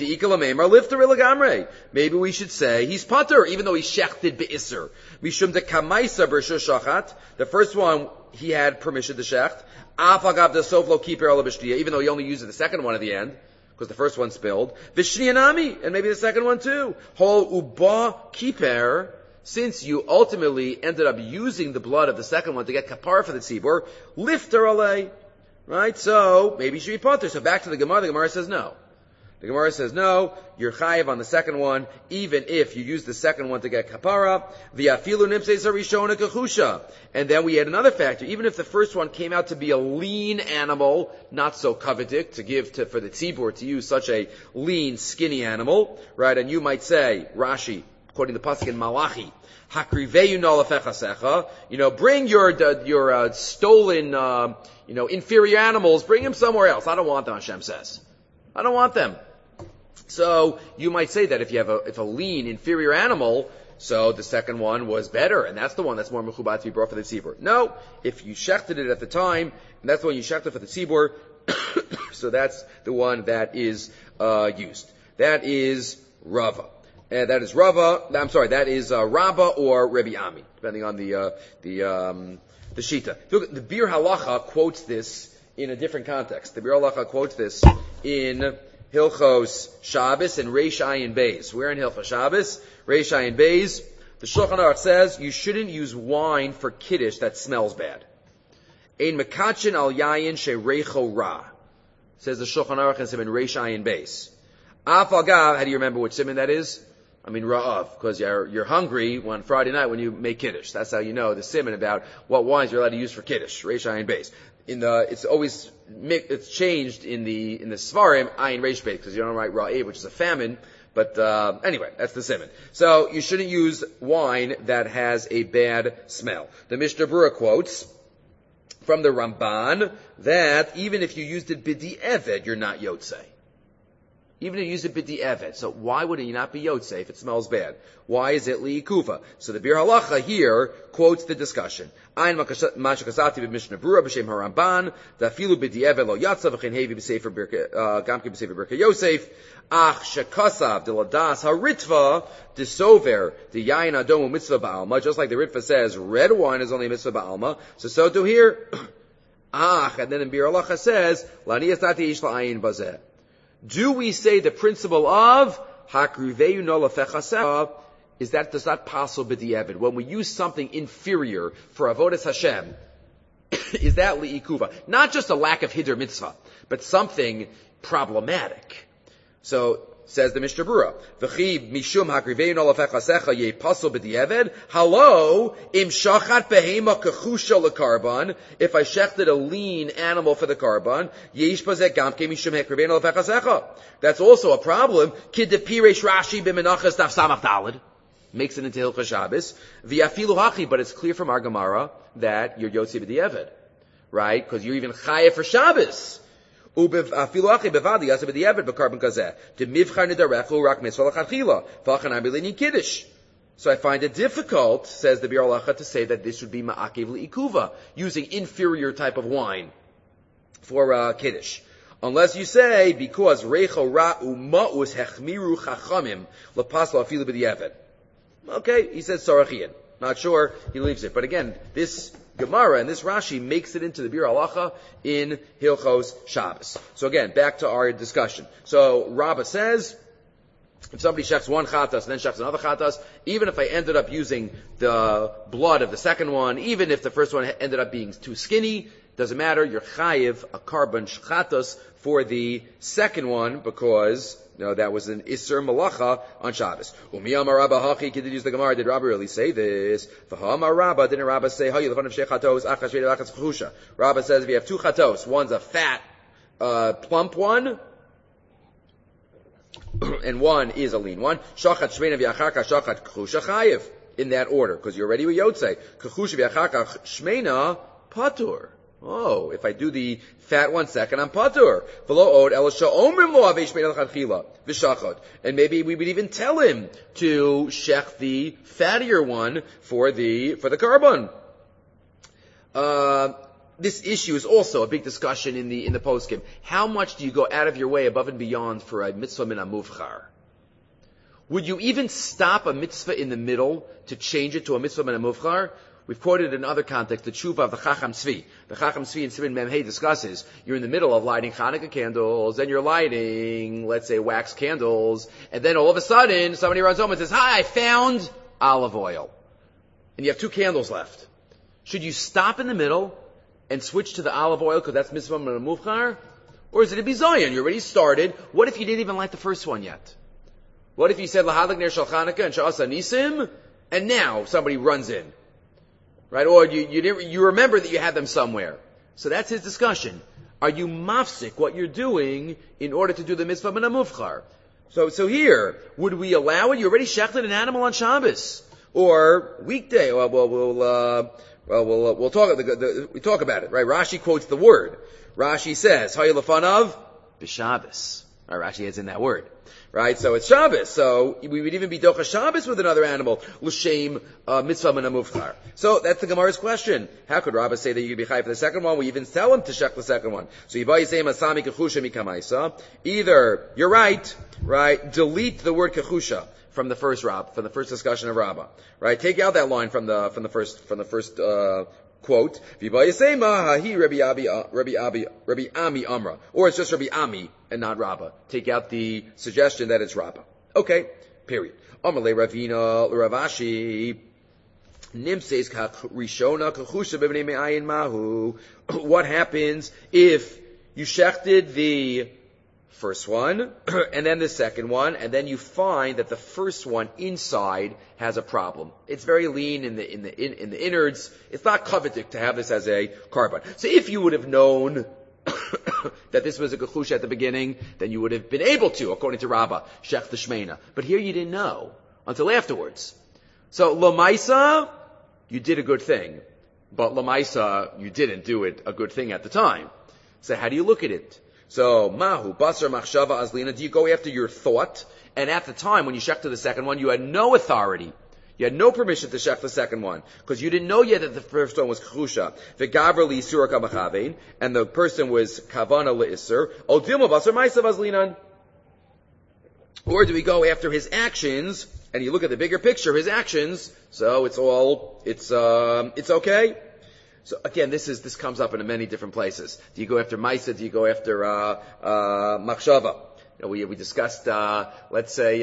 maybe we should say he's pater, even though he shechted be'isr. Mishum de kamaisa b'rshus shachat. The first one, he had permission to shecht. Afagav de soflo kiper ala b'shtiya, even though he only used the second one at the end, because the first one spilled. V'shniyanami, and maybe the second one too. Hol uba kiper, since you ultimately ended up using the blood of the second one to get kapar for the tzibur, lifter alei. Right? So, maybe you should be pater. So back to the Gemara says no. The The Gemara says, no, you're chayiv on the second one, even if you use the second one to get kapara. V'afilu nimseis harishona kachusha. And then we had another factor. Even if the first one came out to be a lean animal, not so coveted, to give for the tzibur to use such a lean, skinny animal, right? And you might say, Rashi, according to the pasuk in Malachi, Hakriveyu nolafechasecha, bring your stolen, inferior animals, bring them somewhere else. I don't want them, Hashem says. I don't want them. So you might say that if a lean, inferior animal, so the second one was better, and that's the one that's more mechubat to be brought for the tzibur. No, if you shechted it at the time, and that's the one you shechted for the tzibur, so that's the one that is used. That is Rava. That is Rabba or Rebbe Ami, depending on the Shita. Look, the Bir Halacha quotes this in a different context. The Bir Halacha quotes this in Hilchos Shabbos and Reish Ayin Beis. We're in Hilchos Shabbos, Reish Ayin Beis. The Shulchan Aruch says you shouldn't use wine for kiddush that smells bad. Ein mekachin al yayin shereicho ra, says the Shulchan Aruch in Siman Reish Ayin Beis. Af al gav, how do you remember which siman that is? Ra'av, because you're hungry on Friday night when you make kiddush. That's how you know the siman about what wines you're allowed to use for kiddush. Reish Ayin Beis. It's changed in the Svarim, Ayin Reish Beis, because you don't write Ra'av, which is a famine. But anyway, that's the siman. So you shouldn't use wine that has a bad smell. The Mishnah Berurah quotes from the Ramban that even if you used it b'di eved, you're not yotzei. Even if you use it b'di eved. So why would it not be yotzei if it smells bad? Why is it li'ikuva? So the Bir Halacha here quotes the discussion. Ayin mashakasati b'Mishnah Berurah b'shem haRamban dafilu b'di eved lo yatsa v'chein hevi b'sefer gamke b'sefer Birkei Yosef ach shekasav deladas haritva disover the yayin adomu mitzvah ba'alma. Just like the Ritva says, red wine is only a mitzvah ba'alma. So too here. And then in Bir Halacha says lanias dati ish la'ayin bazeh. Do we say the principle of hakriveyu nolafechasecha is that does not possible b'di'evid? When we use something inferior for avodas Hashem, is that li'ikuva? Not just a lack of hider mitzvah, but something problematic. So says the Mishnah Berurah, v'chi mishum hakriveyu nolafechasecha ye pasul b'di'evid. Hello, im shachat behema kechusha lekarban. If I shechted a lean animal for the karban, yesh bazeh gamke mishum hakriveyu nolafechasecha. That's also a problem. Kid de piresh Rashi b'menachas daf samach daled makes it into Hilchos Shabbos. V'afilu hachi, but it's clear from our Gemara that you're yotzi b'di'evid, right? Because you're even chayev for Shabbos. So I find it difficult, says the Bir Halacha, to say that this would be ma'akev li'ikuva, using inferior type of wine for kiddush. Unless you say, because reicho ra u'ma'us hechmiru chachamim lepasla afilu b'di'evid. Okay, he says sarachian. Not sure, he leaves it. But again, this Gemara and this Rashi makes it into the Bir Halacha in Hilchos Shabbos. So again, back to our discussion. So Rabbah says, if somebody shechs one chatas and then shechs another chatas, even if I ended up using the blood of the second one, even if the first one ended up being too skinny, doesn't matter, you're chayiv a karban chatas for the second one because that was an Isser Malacha on Shabbos. Umiyamar Rabba Hachi, continues the Gemara, did Rabba really say this? V'ha'amar Rabba, didn't Rabba say, Hayi, l'fanav shei chatos, achas shei l'achas chusha. Rabba says if you have two chatos, one's a fat, plump one, and one is a lean one, shachat shmeina v'yacharka shachat chusha chayiv. In that order, because you're already with Yotzei. Kachusha v'yacharka shmeina patur. Oh, if I do the fat 1 second, I'm patur. And maybe we would even tell him to shech the fattier one for the carbon. This issue is also a big discussion in the poskim. How much do you go out of your way above and beyond for a mitzvah min hamuvchar? Would you even stop a mitzvah in the middle to change it to a mitzvah min hamuvchar? We've quoted in other contexts the tshuva of the Chacham Tzvi. The Chacham Tzvi in Siman Mem Hey discusses, you're in the middle of lighting Hanukkah candles, then you're lighting, let's say, wax candles, and then all of a sudden, somebody runs home and says, hi, I found olive oil. And you have 2 candles left. Should you stop in the middle and switch to the olive oil because that's mitzvah min hamuvchar? Or is it a bizayon? You already started. What if you didn't even light the first one yet? What if you said lahadlik ner shel Chanukah and sha'asa nisim, and now somebody runs in, right? Or you remember that you had them somewhere. So that's his discussion. Are you mafsik what you're doing in order to do the mitzvah min hamufchar? So here, would we allow it? You already shechted an animal on Shabbos or weekday. Well, we'll talk. We talk about it, right? Rashi quotes the word. Rashi says, "Hayilafanav b'Shabbos." Right, Rashi adds in that word, right? So it's Shabbos. So we would even be docha Shabbos with another animal, l'shem mitzvah min hamufchar. So that's the Gemara's question. How could Rabbah say that you could be chai for the second one? We even tell him to shech the second one. So you say masami kechusha mikamaisa. Either you're right, delete the word kechusha from the first discussion of Rabbah, right? Take out that line from the first quote. Rabbi Ami Amra, or it's just Rabbi Ami and not Rabbah. Take out the suggestion that it's Rabbah. Okay, period. Amalei Ravina Ravashi Nimseis Rishona Kachusha B'Bnei Me'ayin Mahu. What happens if you shechted the first one, and then the second one, and then you find that the first one inside has a problem. It's very lean in the innards. It's not coveted to have this as a carbon. So if you would have known that this was a gechush at the beginning, then you would have been able to, according to Rabbah, shech the shmeina. But here you didn't know until afterwards. So lamaisa, you did a good thing, but lamaisa, you didn't do it a good thing at the time. So how do you look at it? So, mahu, basar, machshava, azlina, do you go after your thought? And at the time, when you shech to the second one, you had no authority. You had no permission to shech the second one. Because you didn't know yet that the first one was chusha. V'gavra li isura kamachavein. And the person was kavana le'isur. O dilma basar, maisav, azlinan. Or do we go after his actions, and you look at the bigger picture, his actions, so it's okay? So again, this comes up in many different places. Do you go after Maisa? Do you go after Machshava? We discussed, let's say,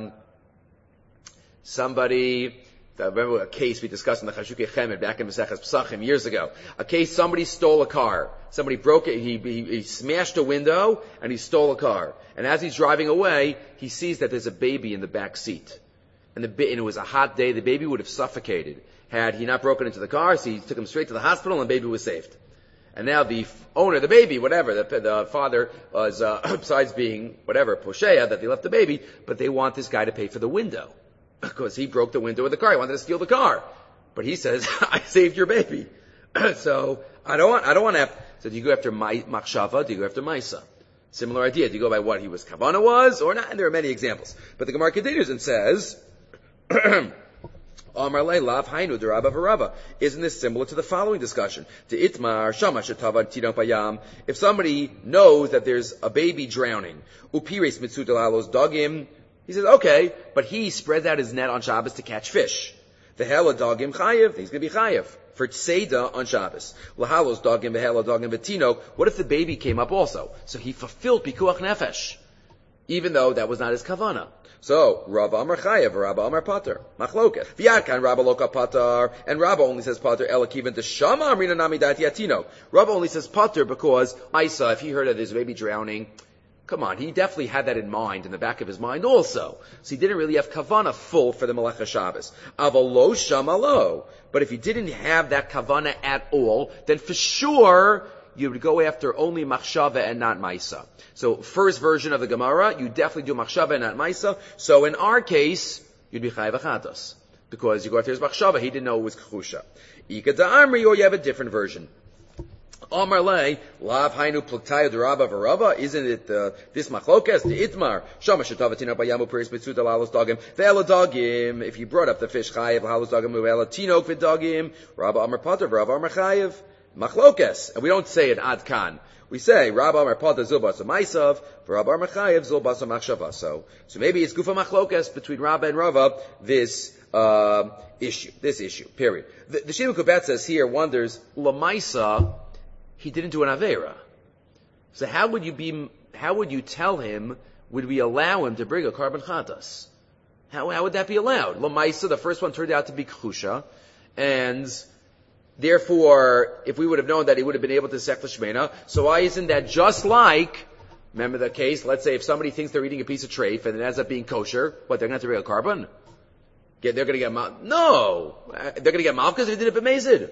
somebody. Remember a case we discussed in the Chashukei Chemed back in Maseches Pesachim years ago. A case, somebody stole a car. Somebody broke it. He smashed a window and he stole a car. And as he's driving away, he sees that there's a baby in the back seat. And it was a hot day. The baby would have suffocated had he not broken into the car, so he took him straight to the hospital and the baby was saved. And now the owner, the baby, whatever, the father was, besides being whatever, posheya, that they left the baby, but they want this guy to pay for the window. Because he broke the window of the car. He wanted to steal the car. But he says, I saved your baby. So, I don't want to have, so do you go after machshava, do you go after maisa? Similar idea. Do you go by what he was kavana was, or not? And there are many examples. But the Gemara continues and says, isn't this similar to the following discussion? If somebody knows that there's a baby drowning, he says, okay, but he spreads out his net on Shabbos to catch fish. The hela dogim chayev, he's going to be chayev for tzeda on Shabbos. Lahalos dogim, behela dogim, betino. What if the baby came up also? So he fulfilled pikuach nefesh, even though that was not his kavana. So, Rav Amar Chayev, Rav Amar Pater, Machloket. V'yadkan Rav Loka Pater, and Rav only says Pater, Elakivan to Shama Amrina Nami Dati Atino. Rav only says Pater because Isa, if he heard that there's a baby drowning, come on, he definitely had that in mind, in the back of his mind also. So he didn't really have kavana full for the Melecha Shabbos. Avalo Shamalo. But if he didn't have that kavana at all, then for sure, you would go after only machshava and not maisa. So first version of the Gemara, you definitely do machshava and not maisa. So in our case, you'd be chayav achatos. Because you go after his machshava, he didn't know it was kachusha. Ika da'amri, or you have a different version. Amar lei, lav hainu pluktaya d'rabba v'rabba, isn't it this machlokes, the itmar, shama shetavatina bayamu peris betzuda lalos dogim, ve'ela dogim, if you brought up the fish chayav, lalos dogim, ve'ela tinok v'dogim, rabba amar pater, v'rabba amar chayav. Machlokes, and we don't say it ad kan. We say Rabba Amar Pata Zilbas Maisav, Rabba Amar Chayev Zilbas Machshava. So maybe it's Gufa Machlokes between Rabba and Rava this issue. Period. The Shimon Kubet says here wonders Lamaisa, he didn't do an avera. So how would you tell him? Would we allow him to bring a carbon chatas? How would that be allowed? Lamaisa, the first one turned out to be kchusha, and Therefore, if we would have known that he would have been able to sek l'shmeina, so why isn't that just like, remember the case, let's say if somebody thinks they're eating a piece of treif and it ends up being kosher, what, they're going to have to bring a carbon? They're going to get mal? No! They're going to get mal because they did it b'mezid.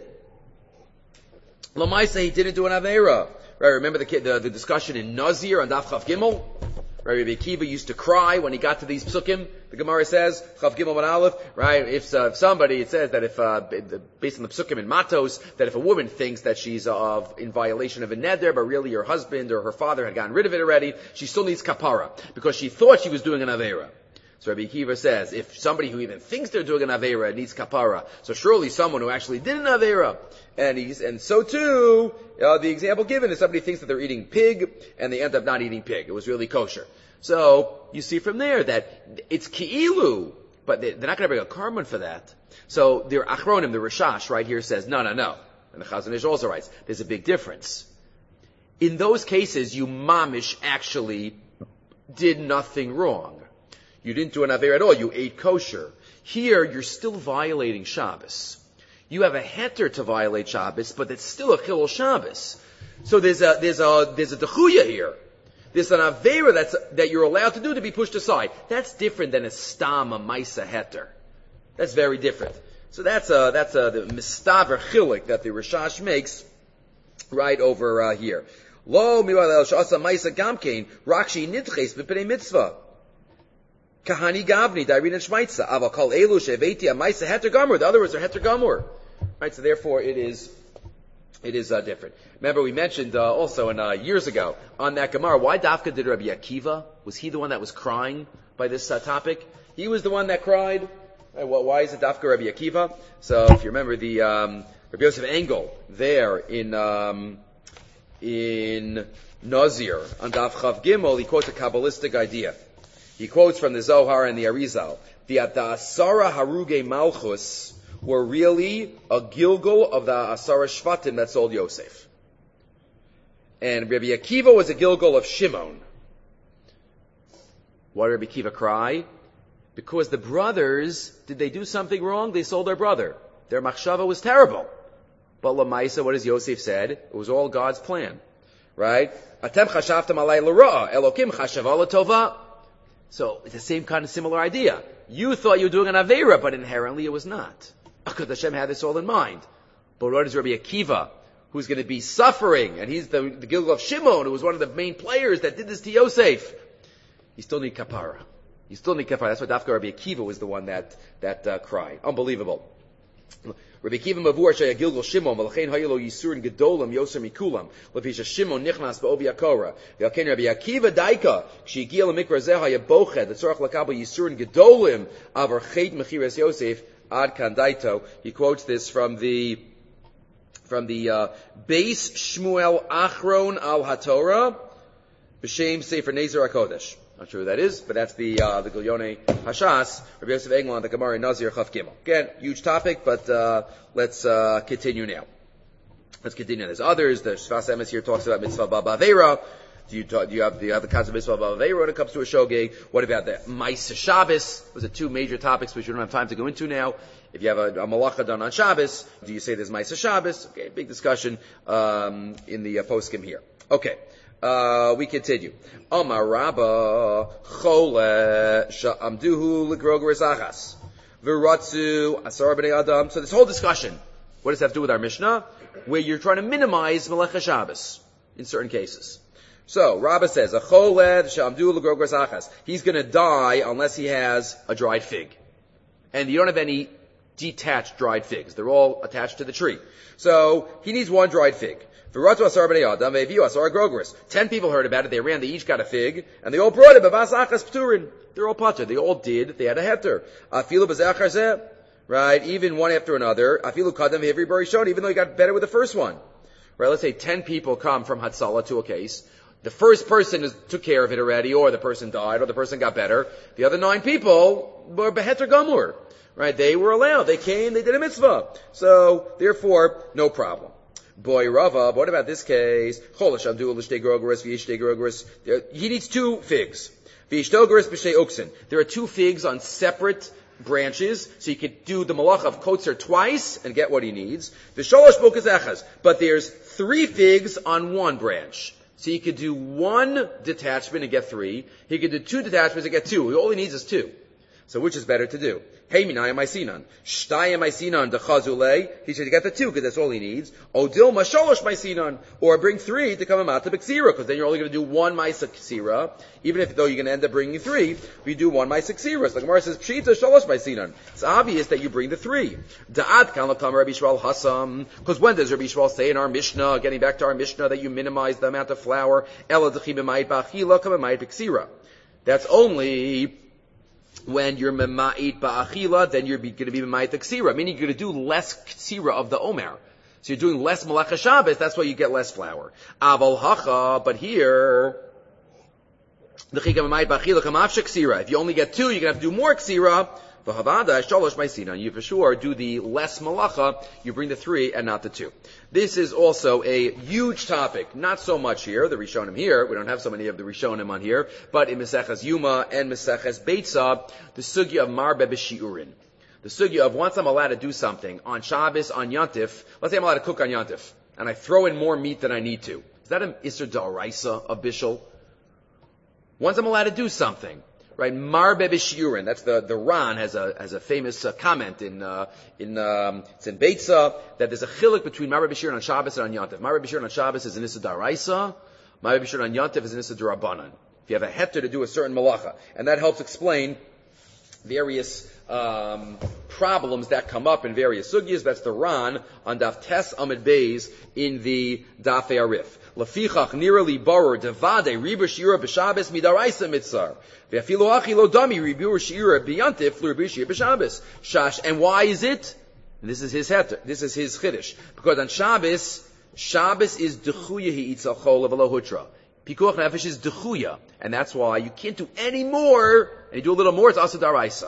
Lamaisa, he didn't do an aveira. Right, remember the discussion in Nazir on Daf Chav Gimel? Right, Rabbi Akiva used to cry when he got to these psukim. The Gemara says, Chav Gimel and Aleph, right, if somebody, it says that if, based on the psukim in Matos, that if a woman thinks that she's in violation of a neder, but really her husband or her father had gotten rid of it already, she still needs kapara, because she thought she was doing an aveira. So Rabbi Akiva says, if somebody who even thinks they're doing an aveira needs kapara, so surely someone who actually did an aveira, and so too, the example given is somebody thinks that they're eating pig, and they end up not eating pig. It was really kosher. So, you see from there that it's ki'ilu, but they're not going to bring a karman for that. So, their achronim, the Rishash right here says, no. And the Chazon Ish also writes, there's a big difference. In those cases, you mamish actually did nothing wrong. You didn't do an aveira at all. You ate kosher. Here, you're still violating Shabbos. You have a heter to violate Shabbos, but it's still a chilul Shabbos. So there's a dechuya here. There's an aveira that you're allowed to do to be pushed aside. That's different than a stam, a maisa heter. That's very different. So that's the mistaver chilik that the Rishash makes right over here. Lo miwal shasa maisa gamkein rakshi nidches b'pnei mitzvah. Kahani Gavni, Dairin and Shmaitza. Aval kol elu sheveti a maisa heter gamur. The other words are heter gamur. Right, so therefore it is different. Remember we mentioned also years ago on that Gemara, why Dafka did Rabbi Akiva? Was he the one that was crying by this topic? He was the one that cried. Right, well, why is it Dafka Rabbi Akiva? So if you remember the Rabbi Yosef Engel there in Nazir on Daf Chav Gimel, he quotes a Kabbalistic idea. He quotes from the Zohar and the Arizal. The Asara Haruge Malchus were really a Gilgal of the Asara Shvatim that sold Yosef. And Rabbi Akiva was a Gilgal of Shimon. Why did Rabbi Akiva cry? Because the brothers, did they do something wrong? They sold their brother. Their machshava was terrible. But Lamaisa, what does Yosef said? It was all God's plan. Right? Atem chashavtem alay l'ra'a, Elokim chashava l'tova. So, it's the same kind of similar idea. You thought you were doing an Aveira, but inherently it was not. Because Hashem had this all in mind. But what is Rabbi Akiva, who's going to be suffering, and he's the Gilgal of Shimon, who was one of the main players that did this to Yosef. You still need kapara. You still need kapara. That's why Dafka Rabbi Akiva was the one that cried. Unbelievable. Rabbi Akiva mavur shaya Gilgal Shimon v'lachein hayilo yisurin gedolam yoser mikulam lepisha Shimon nichnas ba'obi akora v'alkein Rabbi Akiva daika k'shigiel l'mikra zeh hayaboched l'tzorach lakabel yisurin gedolim avar chet mechiras Yosef ad kandaito. He quotes this from the Beis Shmuel Achron al HaTorah b'shem Sefer Nezer HaKodesh. Not sure who that is, but that's the Gilyonei Hashas, Rabbi Yosef Engel on the Gemara in Nazir Chav Gimel. Again, huge topic, but let's continue now. Let's continue. There's others. The Shvas Emes here talks about mitzvah ba'aveira. Do you have the concept of mitzvah ba'aveira when it comes to a shogeg? What about the Ma'aseh Shabbos? Those are two major topics which we don't have time to go into now. If you have a malacha done on Shabbos, do you say there's Ma'aseh Shabbos? Okay, big discussion in the poskim here. Okay. We continue. Amar Rabba Chole Sha'amduhu L'Grogeres Achas V'Ratzu Asar B'nei Adam. So this whole discussion, what does that have to do with our Mishnah? Where you're trying to minimize Melecha Shabbos in certain cases. So Rabba says, A Chole Sha'amduhu L'Grogeres Achas. He's going to die unless he has a dried fig, and you don't have any detached dried figs. They're all attached to the tree. So he needs one dried fig. 10 people heard about it, they ran, they each got a fig, and they all brought it, they're all patur, they all did, they had a heter. Right, even one after another, even though he got better with the first one. Right, let's say 10 people come from Hatzalah to a case, the first person took care of it already, or the person died, or the person got better, the other 9 people were beheter gamur. Right, they were allowed, they came, they did a mitzvah. So, therefore, no problem. Boy Rava, what about this case? He needs 2 figs. There are 2 figs on separate branches, so he could do the malach of kotzer twice and get what he needs. V'sholosh bukas echas, but there's 3 figs on 1 branch. So he could do 1 detachment and get 3. He could do 2 detachments and get 2. All he needs is 2. So which is better to do? Hey minayim maisinan. Shtayim maisinan dechazulei. He should get the 2 because that's all he needs. Odil masholosh maisinan. Or bring 3 to come out to b'ksira, because then you're only going to do 1 maisa ksira. Even if though you're going to end up bringing 3, we do 1 maisa ksira. So the Gemara says pshita sholosh maisinan. It's obvious that you bring the 3. Da'ad kan l'tam Rabbi Yishmael hasam. Because when does Rabbi Yishmael say in our Mishnah, getting back to our Mishnah, that you minimize the amount of flour? Ela dechi b'mayit ba'achila k'b'mayit b'ksira. That's only when you're mema'it ba'achila, then you're going to be mema'it ksira, meaning you're going to do less ksira of the omer. So you're doing less malacha Shabbos, that's why you get less flour. Aval hacha, but here, if you only get 2, you're going to have to do more ksira. You for sure do the less malacha, you bring the 3 and not the 2. This is also a huge topic, not so much here, the Rishonim here, we don't have so many of the Rishonim on here, but in Maseches Yuma and Maseches Beitza, the sugya of marbe b'shiurin. The sugya of once I'm allowed to do something on Shabbos, on Yontif, let's say I'm allowed to cook on Yontif, and I throw in more meat than I need to. Is that an Isser D'Oraisa of Bishul? Once I'm allowed to do something, right? Marbe b'shiurin. That's the Ran has a famous comment in it's in Beitza that there's a chiluk between marbe b'shiurin on Shabbos and on Yontif. Marbe b'shiurin on Shabbos is an Issa D'Oraisa. Marbe b'shiurin on Yontif is an Issa D'Rabbanan. If you have a heter to do a certain malacha, and that helps explain various problems that come up in various sugyas. That's the Ran on Daf Tes Amid Beis in the Daf Arif. Lafichach nira li barer devade riba shira b'Shabbos midaraisa mitzar ve'afilu achi lo dami riba shira b'yantif l'riba shira b'Shabbos. Shash, and why is it? And this is his heter. This is his chiddush. Because on Shabbos is dechuya hi'itzal chol v'lo hutra. Pikuach nefesh is dechuya, and that's why you can't do any more. And you do a little more, it's asa daraisa.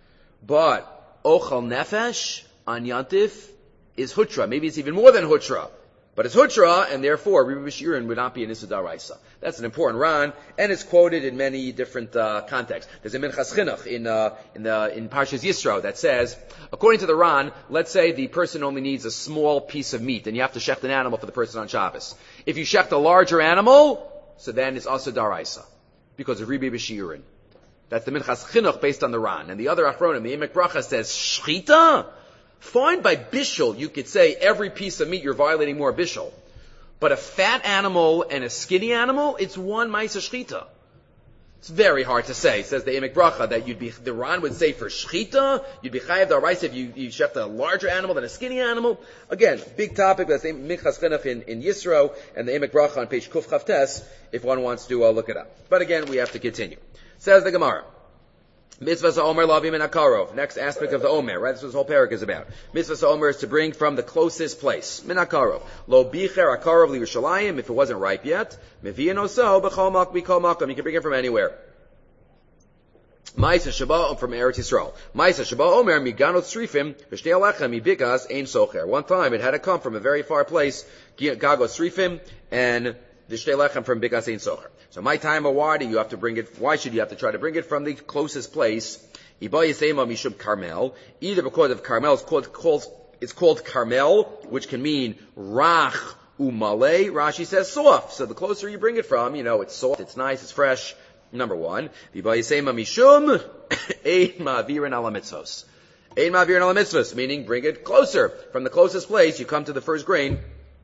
But ochal nefesh on Yantif is hutra. Maybe it's even more than hutra. But it's hutra, and therefore Riba B'Shirin would not be an Issa D'Oraisa. That's an important Ran, and it's quoted in many different contexts. There's a Minchas Chinuch in Parshas Yisro that says, according to the Ran, let's say the person only needs a small piece of meat, and you have to shecht an animal for the person on Shabbos. If you shecht a larger animal, so then it's Asa D'Oraisa, because of Riba B'Shirin. That's the Minchas Chinuch based on the Ran. And the other Achronim, the Emek Bracha says, Shchita? Fine, by Bishul, you could say every piece of meat you're violating more Bishul. But a fat animal and a skinny animal, it's one Maisa Shchita. It's very hard to say, says the Emek Bracha, that the Ran would say for Shchita, you'd be Chayav D'Oraisa if you shecht a larger animal than a skinny animal. Again, big topic, that's the Minchas Chinuch in Yisro, and the Emek Bracha on page Kuf Chavtes, if one wants to look it up. But again, we have to continue. Says the Gemara. Mitzvah Omer Lavim and Akarov. Next aspect of the Omer, right? This is what this whole parak is about. Mitzvah Omer is to bring from the closest place. Min Akarov. Lo bicher Akarov li Yerushalayim, if it wasn't ripe yet. Mevi'en oso b'chol makom. You can bring it from anywhere. Ma'isa Shaba from Eretz Yisrael. Ma'isa Shaba Omer miganot srifim v'shnei alechem mibikas ein socher. One time it had to come from a very far place, gagot srifim and the shnei alechem from bikas ein socher. So my time, why do you have to bring it? Why should you have to try to bring it from the closest place? Mishum Carmel. Either because of Carmel, it's called Carmel, which can mean Rach Umale. Rashi says soft. So the closer you bring it from, it's soft, it's nice, it's fresh. Number one. Mishum Ein Ma'avirin ala mitzvos. Ein Ma'avirin ala mitzvos, meaning bring it closer. From the closest place, you come to the first grain.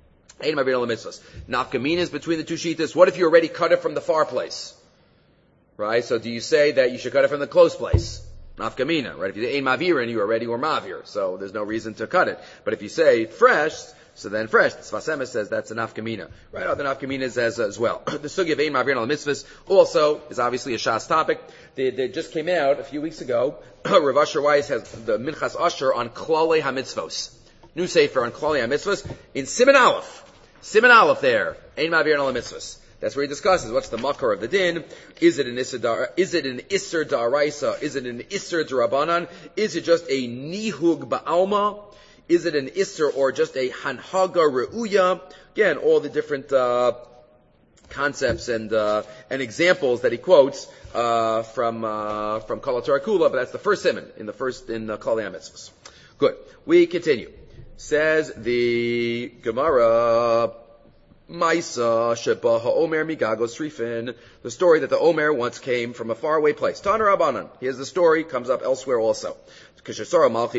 Nafkamina is between the two shitas. What if you already cut it from the far place? Right? So do you say that you should cut it from the close place? Nafkamina, right? If you say ein mavir and you already were mavir, so there's no reason to cut it. But if you say fresh, so then fresh. Tzfas Emes says that's a nafkamina. Right? Other nafkaminas as well. The sugi of ein mavir al mitzvahs also is obviously a Shas topic. They just came out a few weeks ago. Rav Asher Weiss has the Minchas Asher on Klalei HaMitzvos. New Sefer on Klalei HaMitzvos in Siman Aleph. Siman Aleph there. Ein ma'avir ala mitzvahs. That's where he discusses what's the makar of the din. Is it an Isser D'Oraisa? Is it an Isser D'Rabbanan? Is it just a Nihug Ba'alma? Is it an Isser or just a Hanhaga Re'uya? Again, all the different concepts and examples that he quotes from Kol HaTorah Kula, but that's the first simon in Kol HaMitzvos. Good. We continue. Says the Gemara, Maisa Sheba HaOmer Migagos Rifin, the story that the Omer once came from a faraway place. Tana Rabbanan. Here's the story, comes up elsewhere also. When the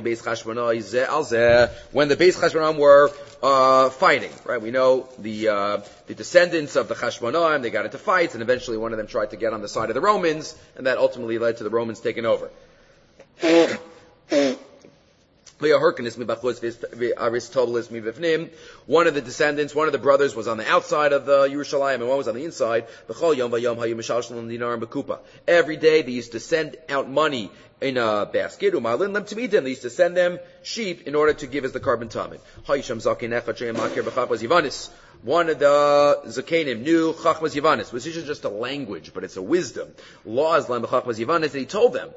Beis Chashmonaim were fighting, right? We know the descendants of the Chashmonaim, they got into fights, and eventually one of them tried to get on the side of the Romans, and that ultimately led to the Romans taking over. One of the descendants, one of the brothers was on the outside of the Yerushalayim and one was on the inside. Every day they used to send out money in a basket. They used to send them sheep in order to give as the carbon tamid. One of the Zakenim knew Chachmas Yivanis, which isn't just a language, but it's a wisdom. Laws Lam Chachmas Yivanis, and he told them,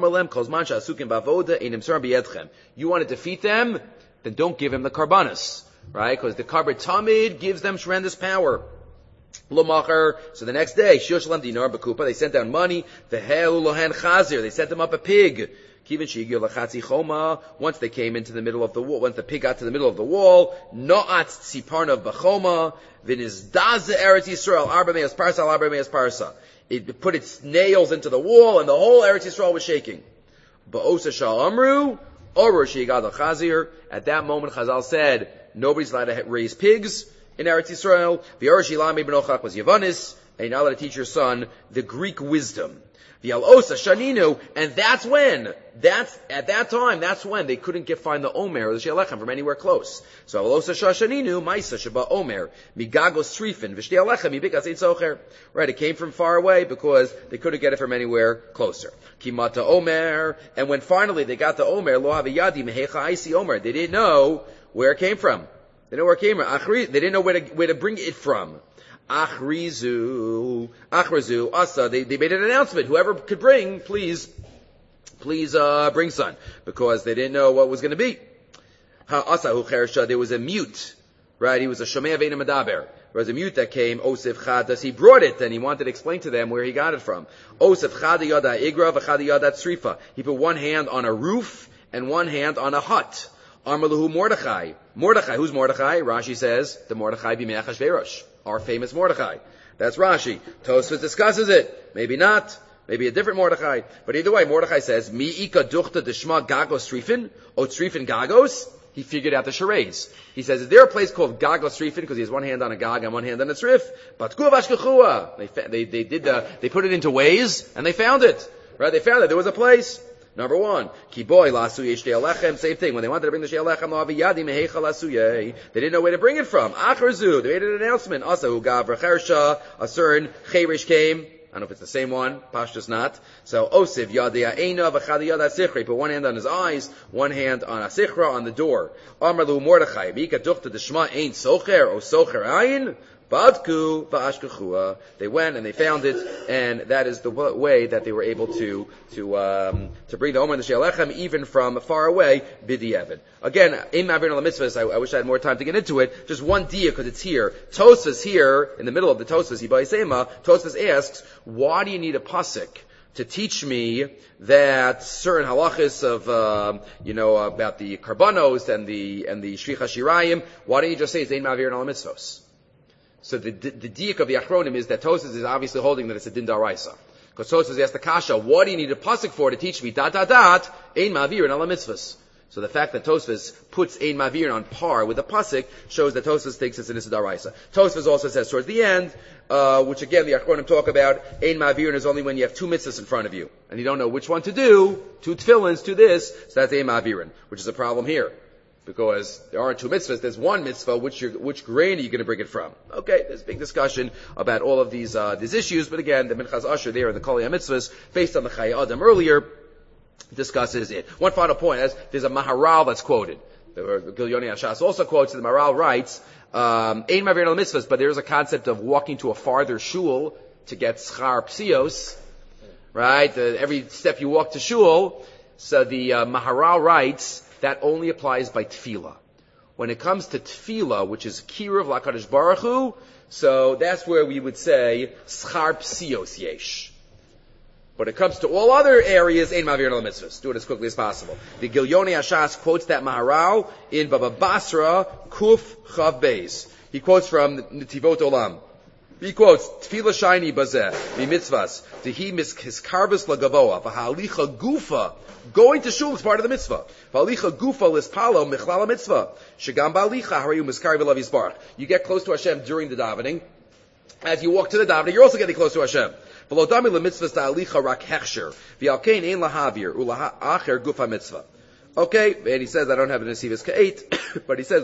you want to defeat them? Then don't give him the karbanas, right? Because the carbon tamid gives them tremendous power. Lomacher. So the next day, Shushalam dinar b'kupa, they sent down money. The helu lohen chazir, they sent them up a pig. Kivin shigio lachatzi choma. Once they came into the middle of the wall, once the pig got to the middle of the wall, noat tziparna b'choma, v'nizdaze Eretz Yisrael, arba me'as parsa. It put its nails into the wall, and the whole Eretz Yisrael was shaking. Ba'osa sha'amru, or shigad al-chazir. At that moment, Chazal said, nobody's allowed to raise pigs in Eretz Yisrael. V'yarashilami b'nochach was Yavanis, and you're not allowed to teach your son the Greek wisdom. V'yalosa shaninu, and that's when they couldn't find the Omer or the She'alechem from anywhere close. So alosa shaninu, ma'isa sheba Omer, migagos srifin, v'shte'alechem, mibikas ein socher. Right, it came from far away because they couldn't get it from anywhere closer. Kimata Omer, and when finally they got the Omer, lo haviyadi mehecha aisi Omer, they didn't know where it came from. They didn't know where it came from. They didn't know where to bring it from. Achrizu, asa, they made an announcement. Whoever could bring, please bring son. Because they didn't know what was going to be. Ha'asahu chersha, there was a mute, right? He was a shomei aveina medaber. There was a mute that came, Osif chadas, he brought it, and he wanted to explain to them where he got it from. Osif chada yada igra, v'chada yada tzrifa. He put one hand on a roof, and one hand on a hut. Armaluhu Mordechai. Mordechai, who's Mordechai? Rashi says, the Mordechai b'mei Achashverosh. Our famous Mordechai. That's Rashi. Tosfos discusses it. Maybe not. Maybe a different Mordechai. But either way, Mordechai says, Mi'ika duchta deshma gagos trifin, o trifin gagos. He figured out the charades. He says, is there a place called gagos trifin? Because he has one hand on a gag and one hand on a trif. But guvashkechua. They put it into ways, and they found it. Right? They found it. There was a place. Number one, kiboy lasu yesh alechem. Same thing. When they wanted to bring the alechem, lo aviyadi mehecha lasuyei. They didn't know where to bring it from. Acharzu. They made an announcement. Asa ugav rechersha. A certain cherish came. I don't know if it's the same one. Pashtus not. So osiv yadei eina v'chadi yad asichra. Put one hand on his eyes, one hand on asichra on the door. Amarlu Mordechai. Mika duchta deshma ein socher o socher ayin. Badku va'ashkechua. They went and they found it, and that is the way that they were able to bring the Omer and the She'alechem even from far away, b'di'evid. Again, in Ma'avir al Mitzvahs, I wish I had more time to get into it. Just one dia because it's here. Tosfos here in the middle of the Tosfos, Tosfos asks, why do you need a pasuk to teach me that certain halachas of about the karbanos and the shricha shirayim? Why don't you just say it's ein Ma'avir al Mitzvahs? So the diak of the Achronim is that Tosfos is obviously holding that it's a din daraisa. Because Tosfos asked the kasha, what do you need a pasuk for to teach me ein ma'avir and ala mitzvahs? So the fact that Tosfos puts ein ma'avir on par with the pasuk shows that Tosfos thinks it's an issa daraisa. Tosfos also says towards the end, which again the Achronim talk about, ein ma'avir is only when you have two mitzvahs in front of you and you don't know which one to do, two tefillins, to this, so that's ein ma'avirin, which is a problem here. Because there aren't two mitzvahs, there's one mitzvah, which grain are you going to bring it from? Okay, there's a big discussion about all of these issues, but again, the Minchas Asher there in the Kol HaMitzvos, based on the Chayei Adam earlier, discusses it. One final point, there's a Maharal that's quoted. The Gilyoni Ashas also quotes, the Maharal writes, Ein Ma'avir al Mitzvahs, but there's a concept of walking to a farther shul to get schar psios, right? Every step you walk to shul, so the Maharal writes, that only applies by tefillah. When it comes to tefillah, which is kiruv lakadosh baruch Hu, So that's where we would say schar psios yesh. But it comes to all other areas, ein mavir la mitzvahs. Do it as quickly as possible. The Gilyoni Ashas quotes that Maharal in Baba Basra Kuf Chav Beis. He quotes from Netivot Olam. He quotes Tefillah Shiny Bazeh mitzvahs Tehi Hiskarvus Lagavoa V'Halicha Gufa. Going to shul is part of the mitzvah. V'Halicha Gufa Lispalo Michlala Mitzvah. Shagam Ba'Alicha Harayu Miskarvi Lav Yisbarach. You get close to Hashem during the davening. As you walk to the davening, you're also getting close to Hashem. Okay, and he says, I don't have an Nesivas Ka'et, but he says,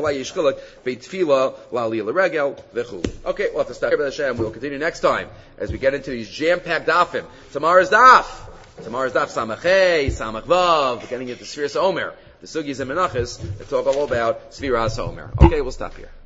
okay, we'll have to stop here by Hashem. We'll continue next time as we get into these jam-packed dafim. Tomorrow's daf Samach Hey, Samach Vav, getting into Sfiras Omer. The Sugis and Menachos that talk all about Sfiras Omer. Okay, we'll stop here.